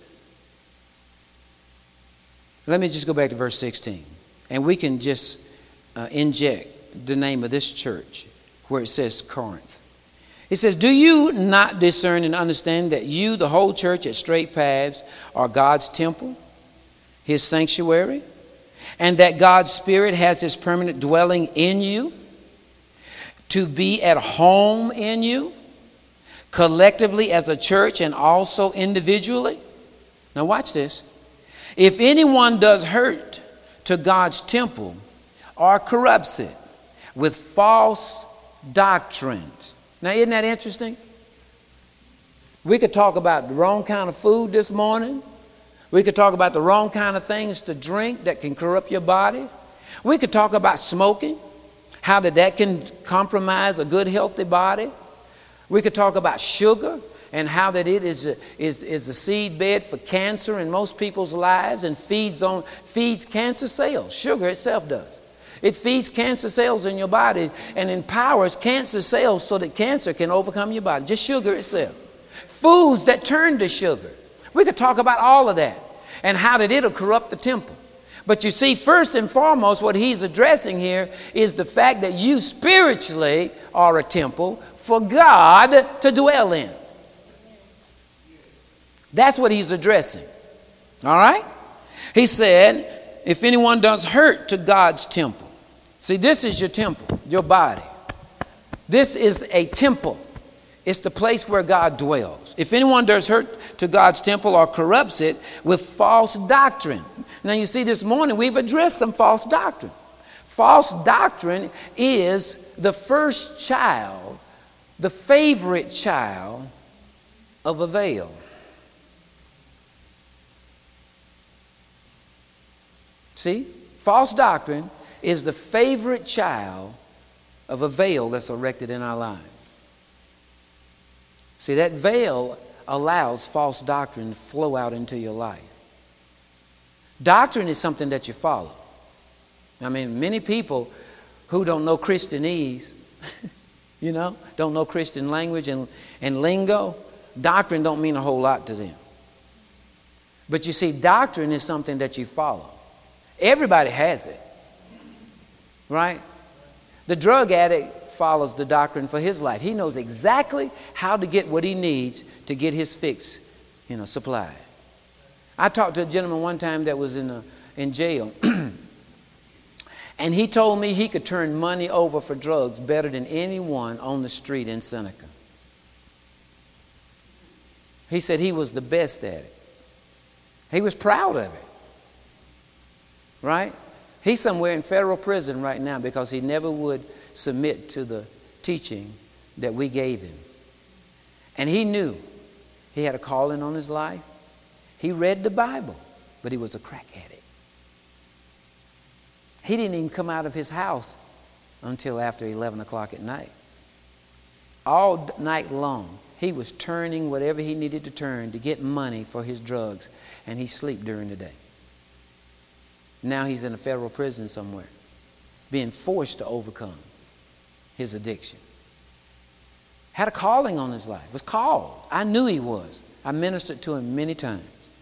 Let me just go back to verse sixteen. And we can just uh, inject the name of this church where it says Corinth. It says, do you not discern and understand that you, the whole church at Straight Paths, are God's temple, his sanctuary, and that God's Spirit has his permanent dwelling in you, to be at home in you, collectively as a church and also individually? Now watch this. If anyone does hurt to God's temple or corrupts it with false doctrines. Now, isn't that interesting? We could talk about the wrong kind of food this morning. We could talk about the wrong kind of things to drink that can corrupt your body. We could talk about smoking, how that, that can compromise a good, healthy body. We could talk about sugar and how that it is a, is, is a seed bed for cancer in most people's lives and feeds on feeds cancer cells. Sugar itself does. It feeds cancer cells in your body and empowers cancer cells so that cancer can overcome your body. Just sugar itself. Foods that turn to sugar. We could talk about all of that and how that it'll corrupt the temple. But you see, first and foremost, what he's addressing here is the fact that you spiritually are a temple for God to dwell in. That's what he's addressing. All right? He said, if anyone does hurt to God's temple. See, this is your temple, your body. This is a temple It's the place where God dwells. If anyone does hurt to God's temple or corrupts it with false doctrine. Now you see, this morning we've addressed some false doctrine. False doctrine is the first child, the favorite child of a veil. See, false doctrine is the favorite child of a veil that's erected in our lives. See, that veil allows false doctrine to flow out into your life. Doctrine is something that you follow. I mean, many people who don't know Christianese, you know, don't know Christian language and, and lingo, doctrine don't mean a whole lot to them. But you see, doctrine is something that you follow. Everybody has it, right? The drug addict follows the doctrine for his life. He knows exactly how to get what he needs to get his fix, you know, supplied. I talked to a gentleman one time that was in a, in jail, and he told me he could turn money over for drugs better than anyone on the street in Seneca. He said he was the best at it. He was proud of it. Right? He's somewhere in federal prison right now because he never would submit to the teaching that we gave him. And he knew he had a calling on his life. He read the Bible, but he was a crack addict. He didn't even come out of his house until after eleven o'clock at night. All night long, he was turning whatever he needed to turn to get money for his drugs, and he slept during the day. Now he's in a federal prison somewhere, being forced to overcome his addiction. Had a calling on his life. Was called. I knew he was. I ministered to him many times.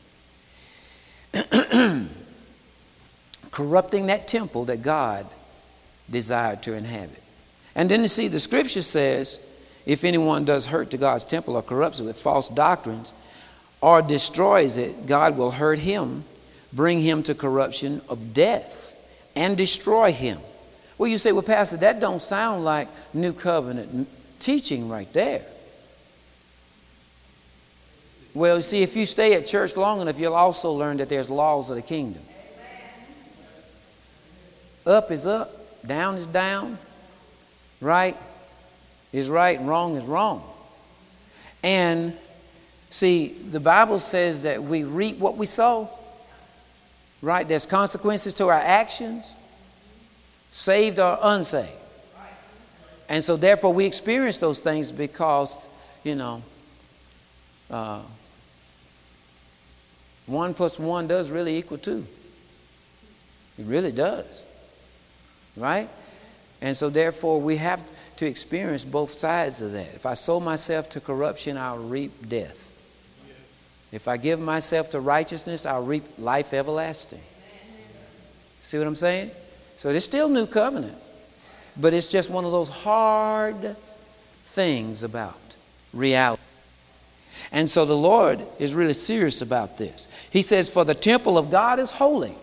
Corrupting that temple that God desired to inhabit. And then you see the scripture says, if anyone does hurt to God's temple or corrupts it with false doctrines or destroys it, God will hurt him, bring him to corruption of death, and destroy him. Well, you say, well, Pastor, that don't sound like New Covenant teaching right there. Well, you see, if you stay at church long enough, you'll also learn that there's laws of the kingdom. Up is up, down is down, right is right, and wrong is wrong. And see, the Bible says that we reap what we sow. Right? There's consequences to our actions, saved or unsaved. And so therefore we experience those things because, you know, uh, one plus one does really equal two. It really does. Right? And so therefore we have to experience both sides of that. If I sow myself to corruption, I'll reap death. If I give myself to righteousness, I'll reap life everlasting. See what I'm saying? So it's still New Covenant. But it's just one of those hard things about reality. And so the Lord is really serious about this. He says, for the temple of God is holy.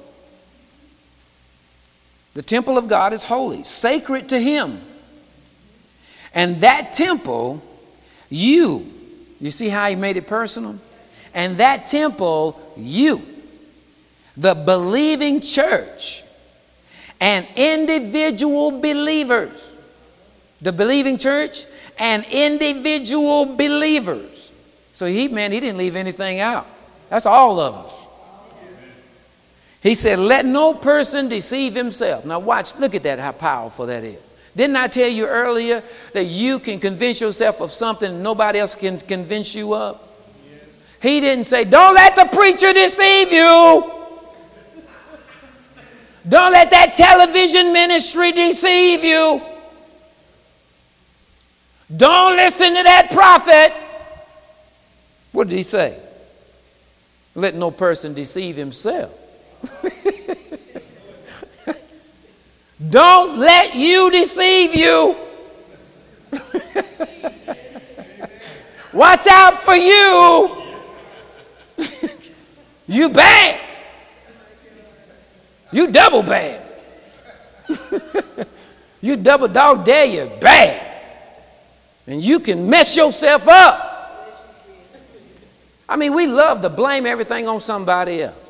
The temple of God is holy, sacred to Him. And that temple, you, you see how He made it personal? And that temple, you, the believing church, and individual believers, the believing church and individual believers. So he meant he didn't leave anything out. That's all of us. He said, let no person deceive himself. Now watch, look at that, how powerful that is. Didn't I tell you earlier that you can convince yourself of something nobody else can convince you of? Yes. He didn't say, don't let the preacher deceive you. Don't let that television ministry deceive you. Don't listen to that prophet. What did he say? Let no person deceive himself. Don't let you deceive you. Watch out for you. You bad. You double bad. You double dog dare you bad. And you can mess yourself up. I mean, we love to blame everything on somebody else.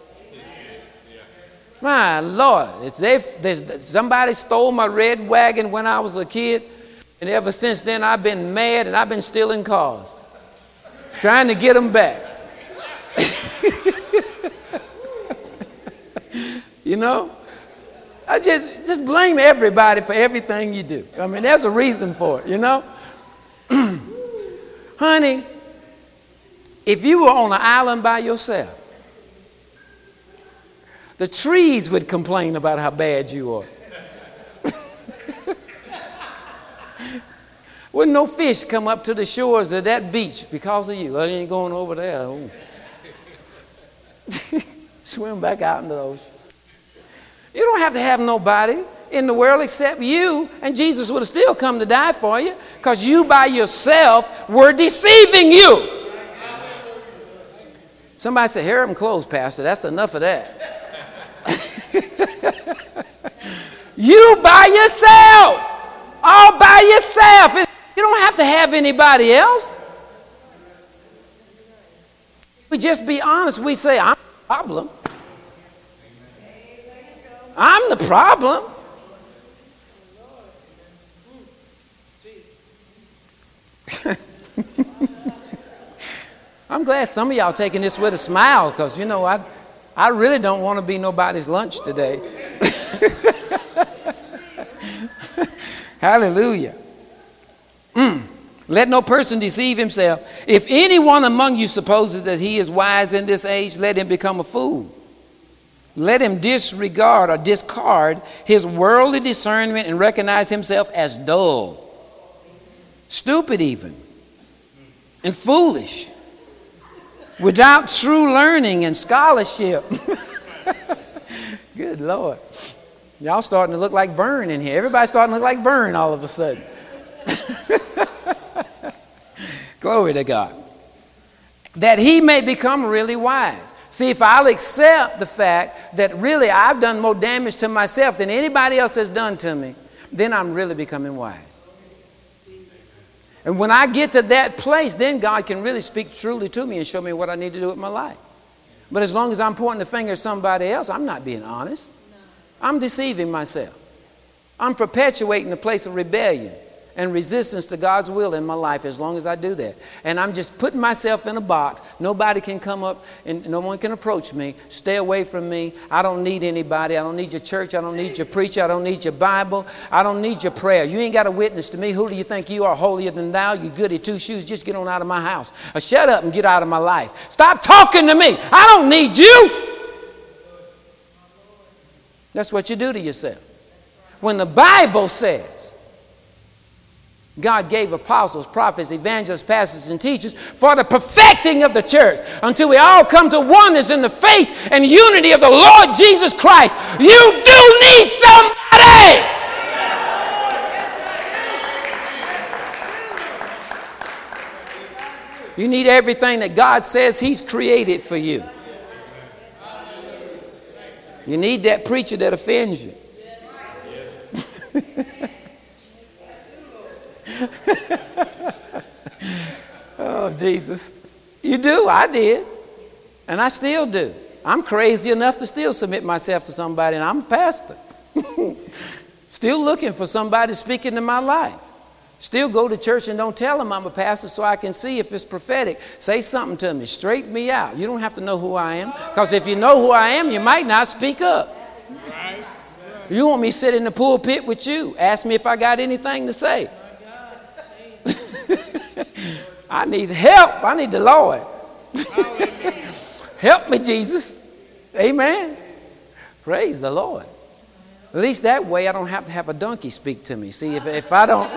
My Lord, it's they, somebody stole my red wagon when I was a kid, and ever since then I've been mad and I've been stealing cars, trying to get them back. You know, I just just blame everybody for everything you do. I mean, there's a reason for it, you know. Honey, if you were on an island by yourself, the trees would complain about how bad you are. Wouldn't no fish come up to the shores of that beach because of you? I ain't going over there. Oh. Swim back out into the ocean. You don't have to have nobody in the world except you, and Jesus would have still come to die for you because you by yourself were deceiving you. Somebody said, "Hear them close, Pastor. That's enough of that." You by yourself, all by yourself. You don't have to have anybody else. We just be honest. We say, "I'm the problem. I'm the problem." I'm glad some of y'all taking this with a smile, because, you know, I, I really don't want to be nobody's lunch today. Hallelujah. Mm. Let no person deceive himself. If anyone among you supposes that he is wise in this age, let him become a fool. Let him disregard or discard his worldly discernment and recognize himself as dull, stupid even, and foolish, without true learning and scholarship. Good Lord. Y'all starting to look like Vern in here. Everybody's starting to look like Vern all of a sudden. Glory to God. That he may become really wise. See, if I'll accept the fact that really I've done more damage to myself than anybody else has done to me, then I'm really becoming wise. And when I get to that place, then God can really speak truly to me and show me what I need to do with my life. But as long as I'm pointing the finger at somebody else, I'm not being honest. I'm deceiving myself. I'm perpetuating the place of rebellion and resistance to God's will in my life as long as I do that. And I'm just putting myself in a box. Nobody can come up and no one can approach me. Stay away from me. I don't need anybody. I don't need your church. I don't need your preacher. I don't need your Bible. I don't need your prayer. You ain't got a witness to me. Who do you think you are, holier than thou? You goody two shoes. Just get on out of my house. Or shut up and get out of my life. Stop talking to me. I don't need you. That's what you do to yourself. When the Bible says God gave apostles, prophets, evangelists, pastors, and teachers for the perfecting of the church until we all come to oneness in the faith and unity of the Lord Jesus Christ. You do need somebody. You need everything that God says He's created for you. You need that preacher that offends you. Oh, Jesus. You do. I did. And I still do. I'm crazy enough to still submit myself to somebody, and I'm a pastor. Still looking for somebody speaking to my life. Still go to church and don't tell them I'm a pastor so I can see if it's prophetic. Say something to me. Straighten me out. You don't have to know who I am. Because if you know who I am, you might not speak up. You want me to sit in the pulpit with you. Ask me if I got anything to say. I need help. I need the Lord. Help me, Jesus. Amen. Praise the Lord. At least that way I don't have to have a donkey speak to me. See, if, if I don't...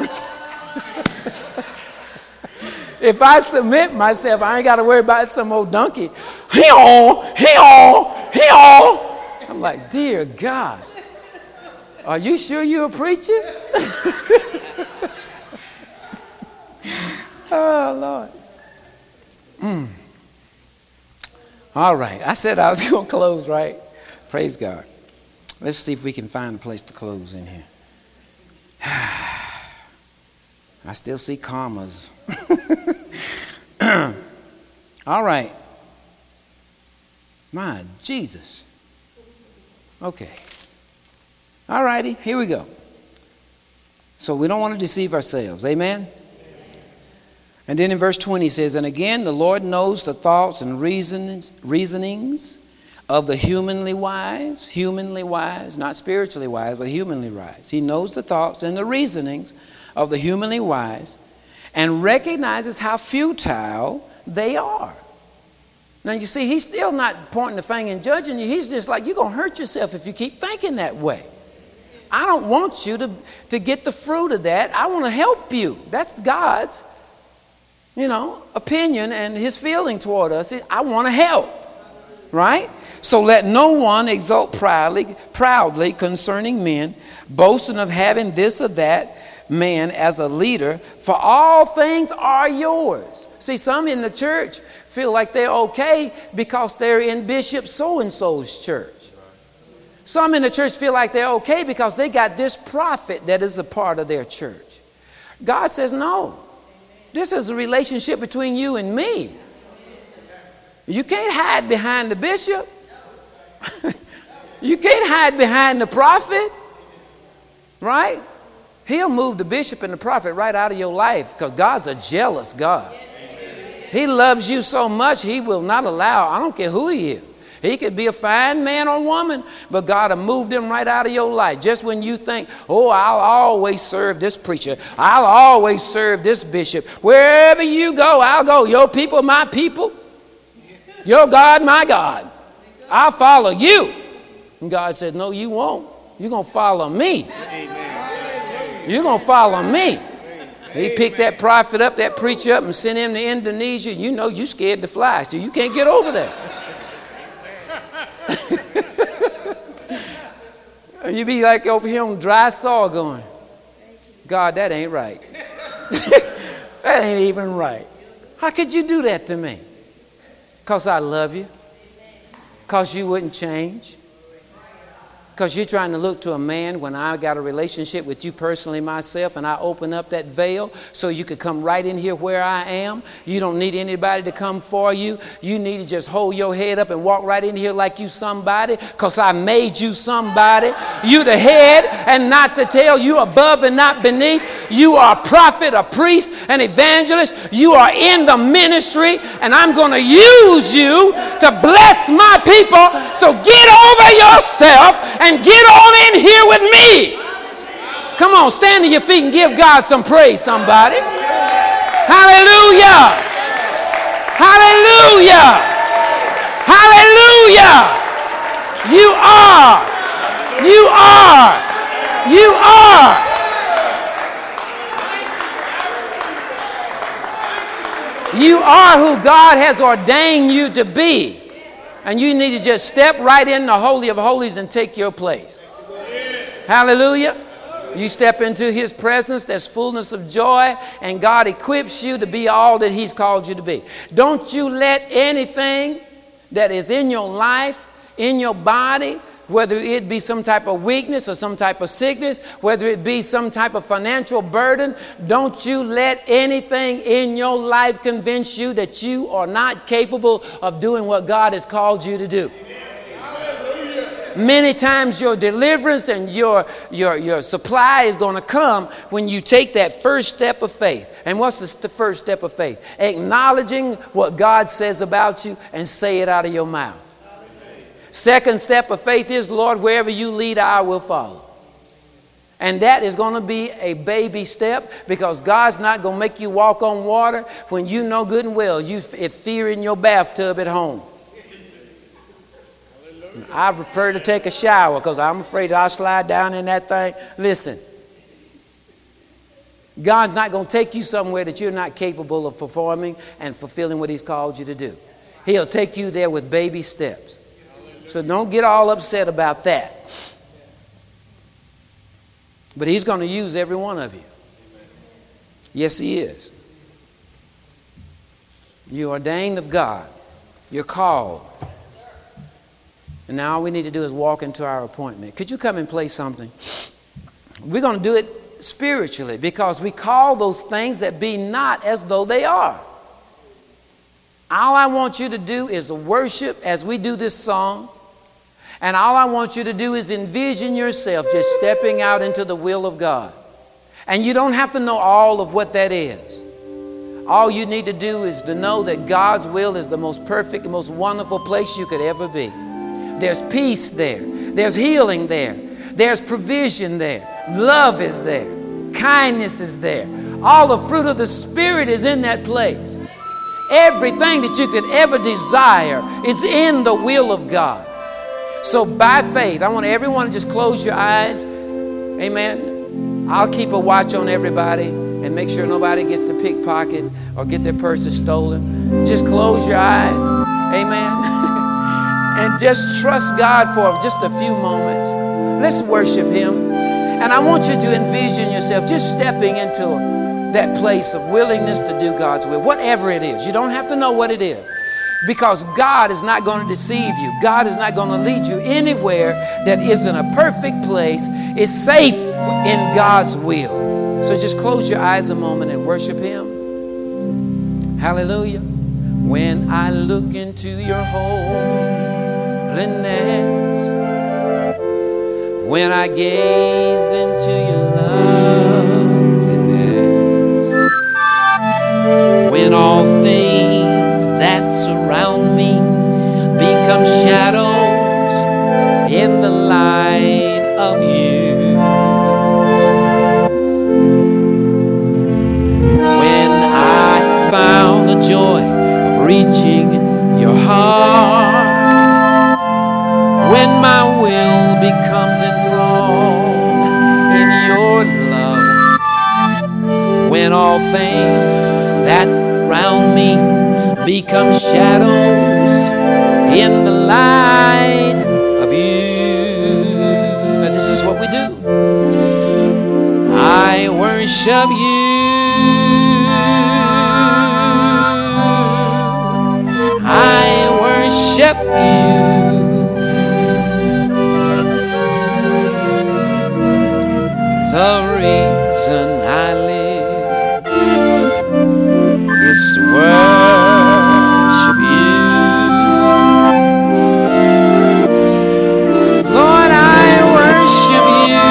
if I submit myself, I ain't got to worry about some old donkey. He-on, he-on, he-on. I'm like, dear God, are you sure you're a preacher? Oh, Lord. Mm. All right. I said I was going to close, right? Praise God. Let's see if we can find a place to close in here. I still see commas. All right. My Jesus. Okay. All righty, here we go. So we don't want to deceive ourselves. Amen? And then in verse twenty it says, and again, the Lord knows the thoughts and reasonings, reasonings of the humanly wise, humanly wise, not spiritually wise, but humanly wise. He knows the thoughts and the reasonings of the humanly wise and recognizes how futile they are. Now you see, he's still not pointing the finger and judging you. He's just like, you're going to hurt yourself if you keep thinking that way. I don't want you to, to get the fruit of that. I want to help you. That's God's, you know, opinion and his feeling toward us. I want to help. Right? So let no one exult proudly, proudly concerning men, boasting of having this or that man as a leader, for all things are yours. See, some in the church feel like they're okay because they're in Bishop so-and-so's church. Some in the church feel like they're okay because they got this prophet that is a part of their church. God says, no, this is a relationship between you and me. You can't hide behind the bishop. You can't hide behind the prophet. Right? He'll move the bishop and the prophet right out of your life because God's a jealous God. He loves you so much he will not allow, I don't care who he is. He could be a fine man or woman, but God will move them right out of your life. Just when you think, oh, I'll always serve this preacher. I'll always serve this bishop. Wherever you go, I'll go. Your people, my people. Your God, my God. I'll follow you. And God said, no, you won't. You're going to follow me. You're going to follow me. He picked that prophet up, that preacher up, and sent him to Indonesia. You know you scared to fly, so you can't get over there. And you be like over here on dry soil going, God, that ain't right. That ain't even right. How could you do that to me? Because I love you. Because you wouldn't change. Because you're trying to look to a man when I got a relationship with you personally myself and I open up that veil so you could come right in here where I am. You don't need anybody to come for you. You need to just hold your head up and walk right in here like you somebody because I made you somebody. You the head and not the tail. You above and not beneath. You are a prophet, a priest, an evangelist. You are in the ministry and I'm going to use you to bless my people. So get over yourself and get on in here with me. Come on, stand to your feet and give God some praise, somebody. Hallelujah. Hallelujah. Hallelujah. You are. You are. You are. You are who God has ordained you to be. And you need to just step right in the Holy of Holies and take your place. Hallelujah. You step into his presence, there's fullness of joy, and God equips you to be all that he's called you to be. Don't you let anything that is in your life, in your body, whether it be some type of weakness or some type of sickness, whether it be some type of financial burden, don't you let anything in your life convince you that you are not capable of doing what God has called you to do. Many times your deliverance and your, your, your supply is going to come when you take that first step of faith. And what's the first step of faith? Acknowledging what God says about you and say it out of your mouth. Second step of faith is, Lord, wherever you lead, I will follow. And that is going to be a baby step because God's not going to make you walk on water when you know good and well you have fear in your bathtub at home. I prefer to take a shower because I'm afraid I'll slide down in that thing. Listen, God's not going to take you somewhere that you're not capable of performing and fulfilling what he's called you to do. He'll take you there with baby steps. So don't get all upset about that. But he's going to use every one of you. Yes, he is. You're ordained of God. You're called. And now all we need to do is walk into our appointment. Could you come and play something? We're going to do it spiritually, because we call those things that be not as though they are. All I want you to do is worship as we do this song. And all I want you to do is envision yourself just stepping out into the will of God. And you don't have to know all of what that is. All you need to do is to know that God's will is the most perfect, the most wonderful place you could ever be. There's peace there. There's healing there. There's provision there. Love is there. Kindness is there. All the fruit of the Spirit is in that place. Everything that you could ever desire is in the will of God. So by faith, I want everyone to just close your eyes. Amen. I'll keep a watch on everybody and make sure nobody gets the pickpocket or get their purses stolen. Just close your eyes. Amen. And just trust God for just a few moments. Let's worship Him. And I want you to envision yourself just stepping into that place of willingness to do God's will, whatever it is. You don't have to know what it is, because God is not going to deceive you. God is not going to lead you anywhere that isn't a perfect place. It's safe in God's will. So just close your eyes a moment and worship Him. Hallelujah. When I look into your holiness, when I gaze into your loveliness, when all things that surround me become shadows in the light of you, when I found the joy of reaching your heart, when my will becomes enthralled in your love, when all things that round me become shadows in the light of you. Now this is what we do. I worship you. I worship you. The reason I live is to worship you. Lord, I worship you.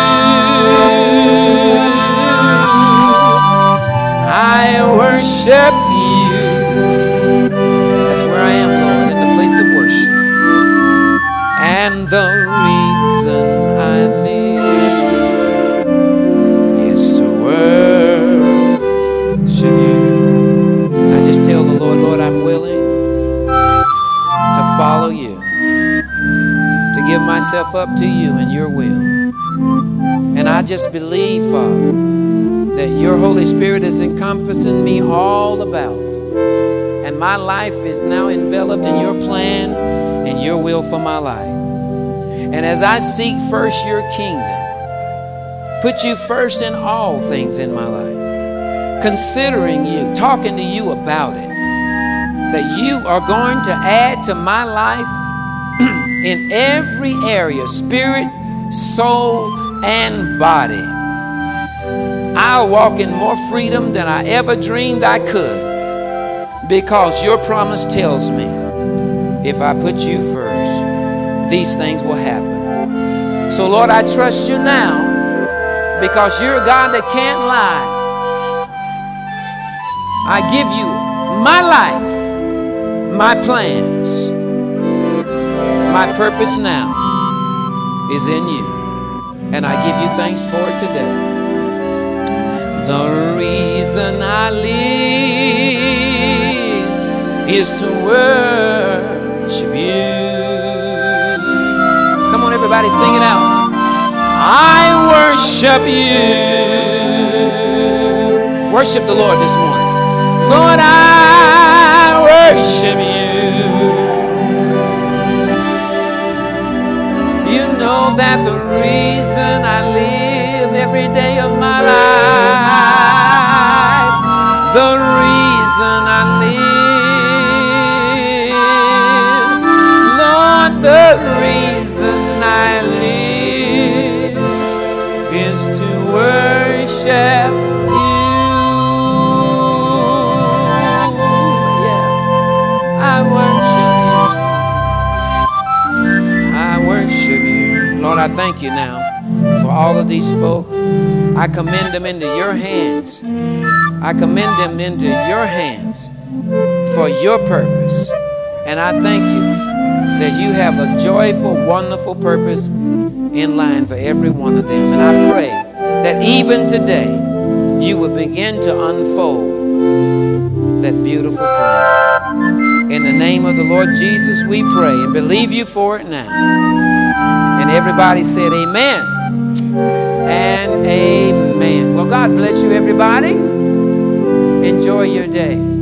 I worship you. That's where I am, Lord, in the place of worship. And the reason I live tell the Lord, Lord, I'm willing to follow you, to give myself up to you and your will. And I just believe, Father, that your Holy Spirit is encompassing me all about. And my life is now enveloped in your plan and your will for my life. And as I seek first your kingdom, put you first in all things in my life, considering you, talking to you about it, that you are going to add to my life in every area, spirit, soul, and body. I'll walk in more freedom than I ever dreamed I could, because your promise tells me if I put you first, these things will happen. So Lord, I trust you now, because you're a God that can't lie. I give you my life, my plans, my purpose now is in you. And I give you thanks for it today. The reason I live is to worship you. Come on, everybody, sing it out. I worship you. Worship the Lord this morning. Lord, I worship you. You know that the reason I live every day of my life, the reason I live, Lord, the reason I live is to worship I thank you now for all of these folk. I commend them into your hands. I commend them into your hands for your purpose. And I thank you that you have a joyful, wonderful purpose in line for every one of them. And I pray that even today you will begin to unfold that beautiful plan. In the name of the Lord Jesus we pray and believe you for it now. And everybody said amen and amen. Well, God bless you, everybody. Enjoy your day.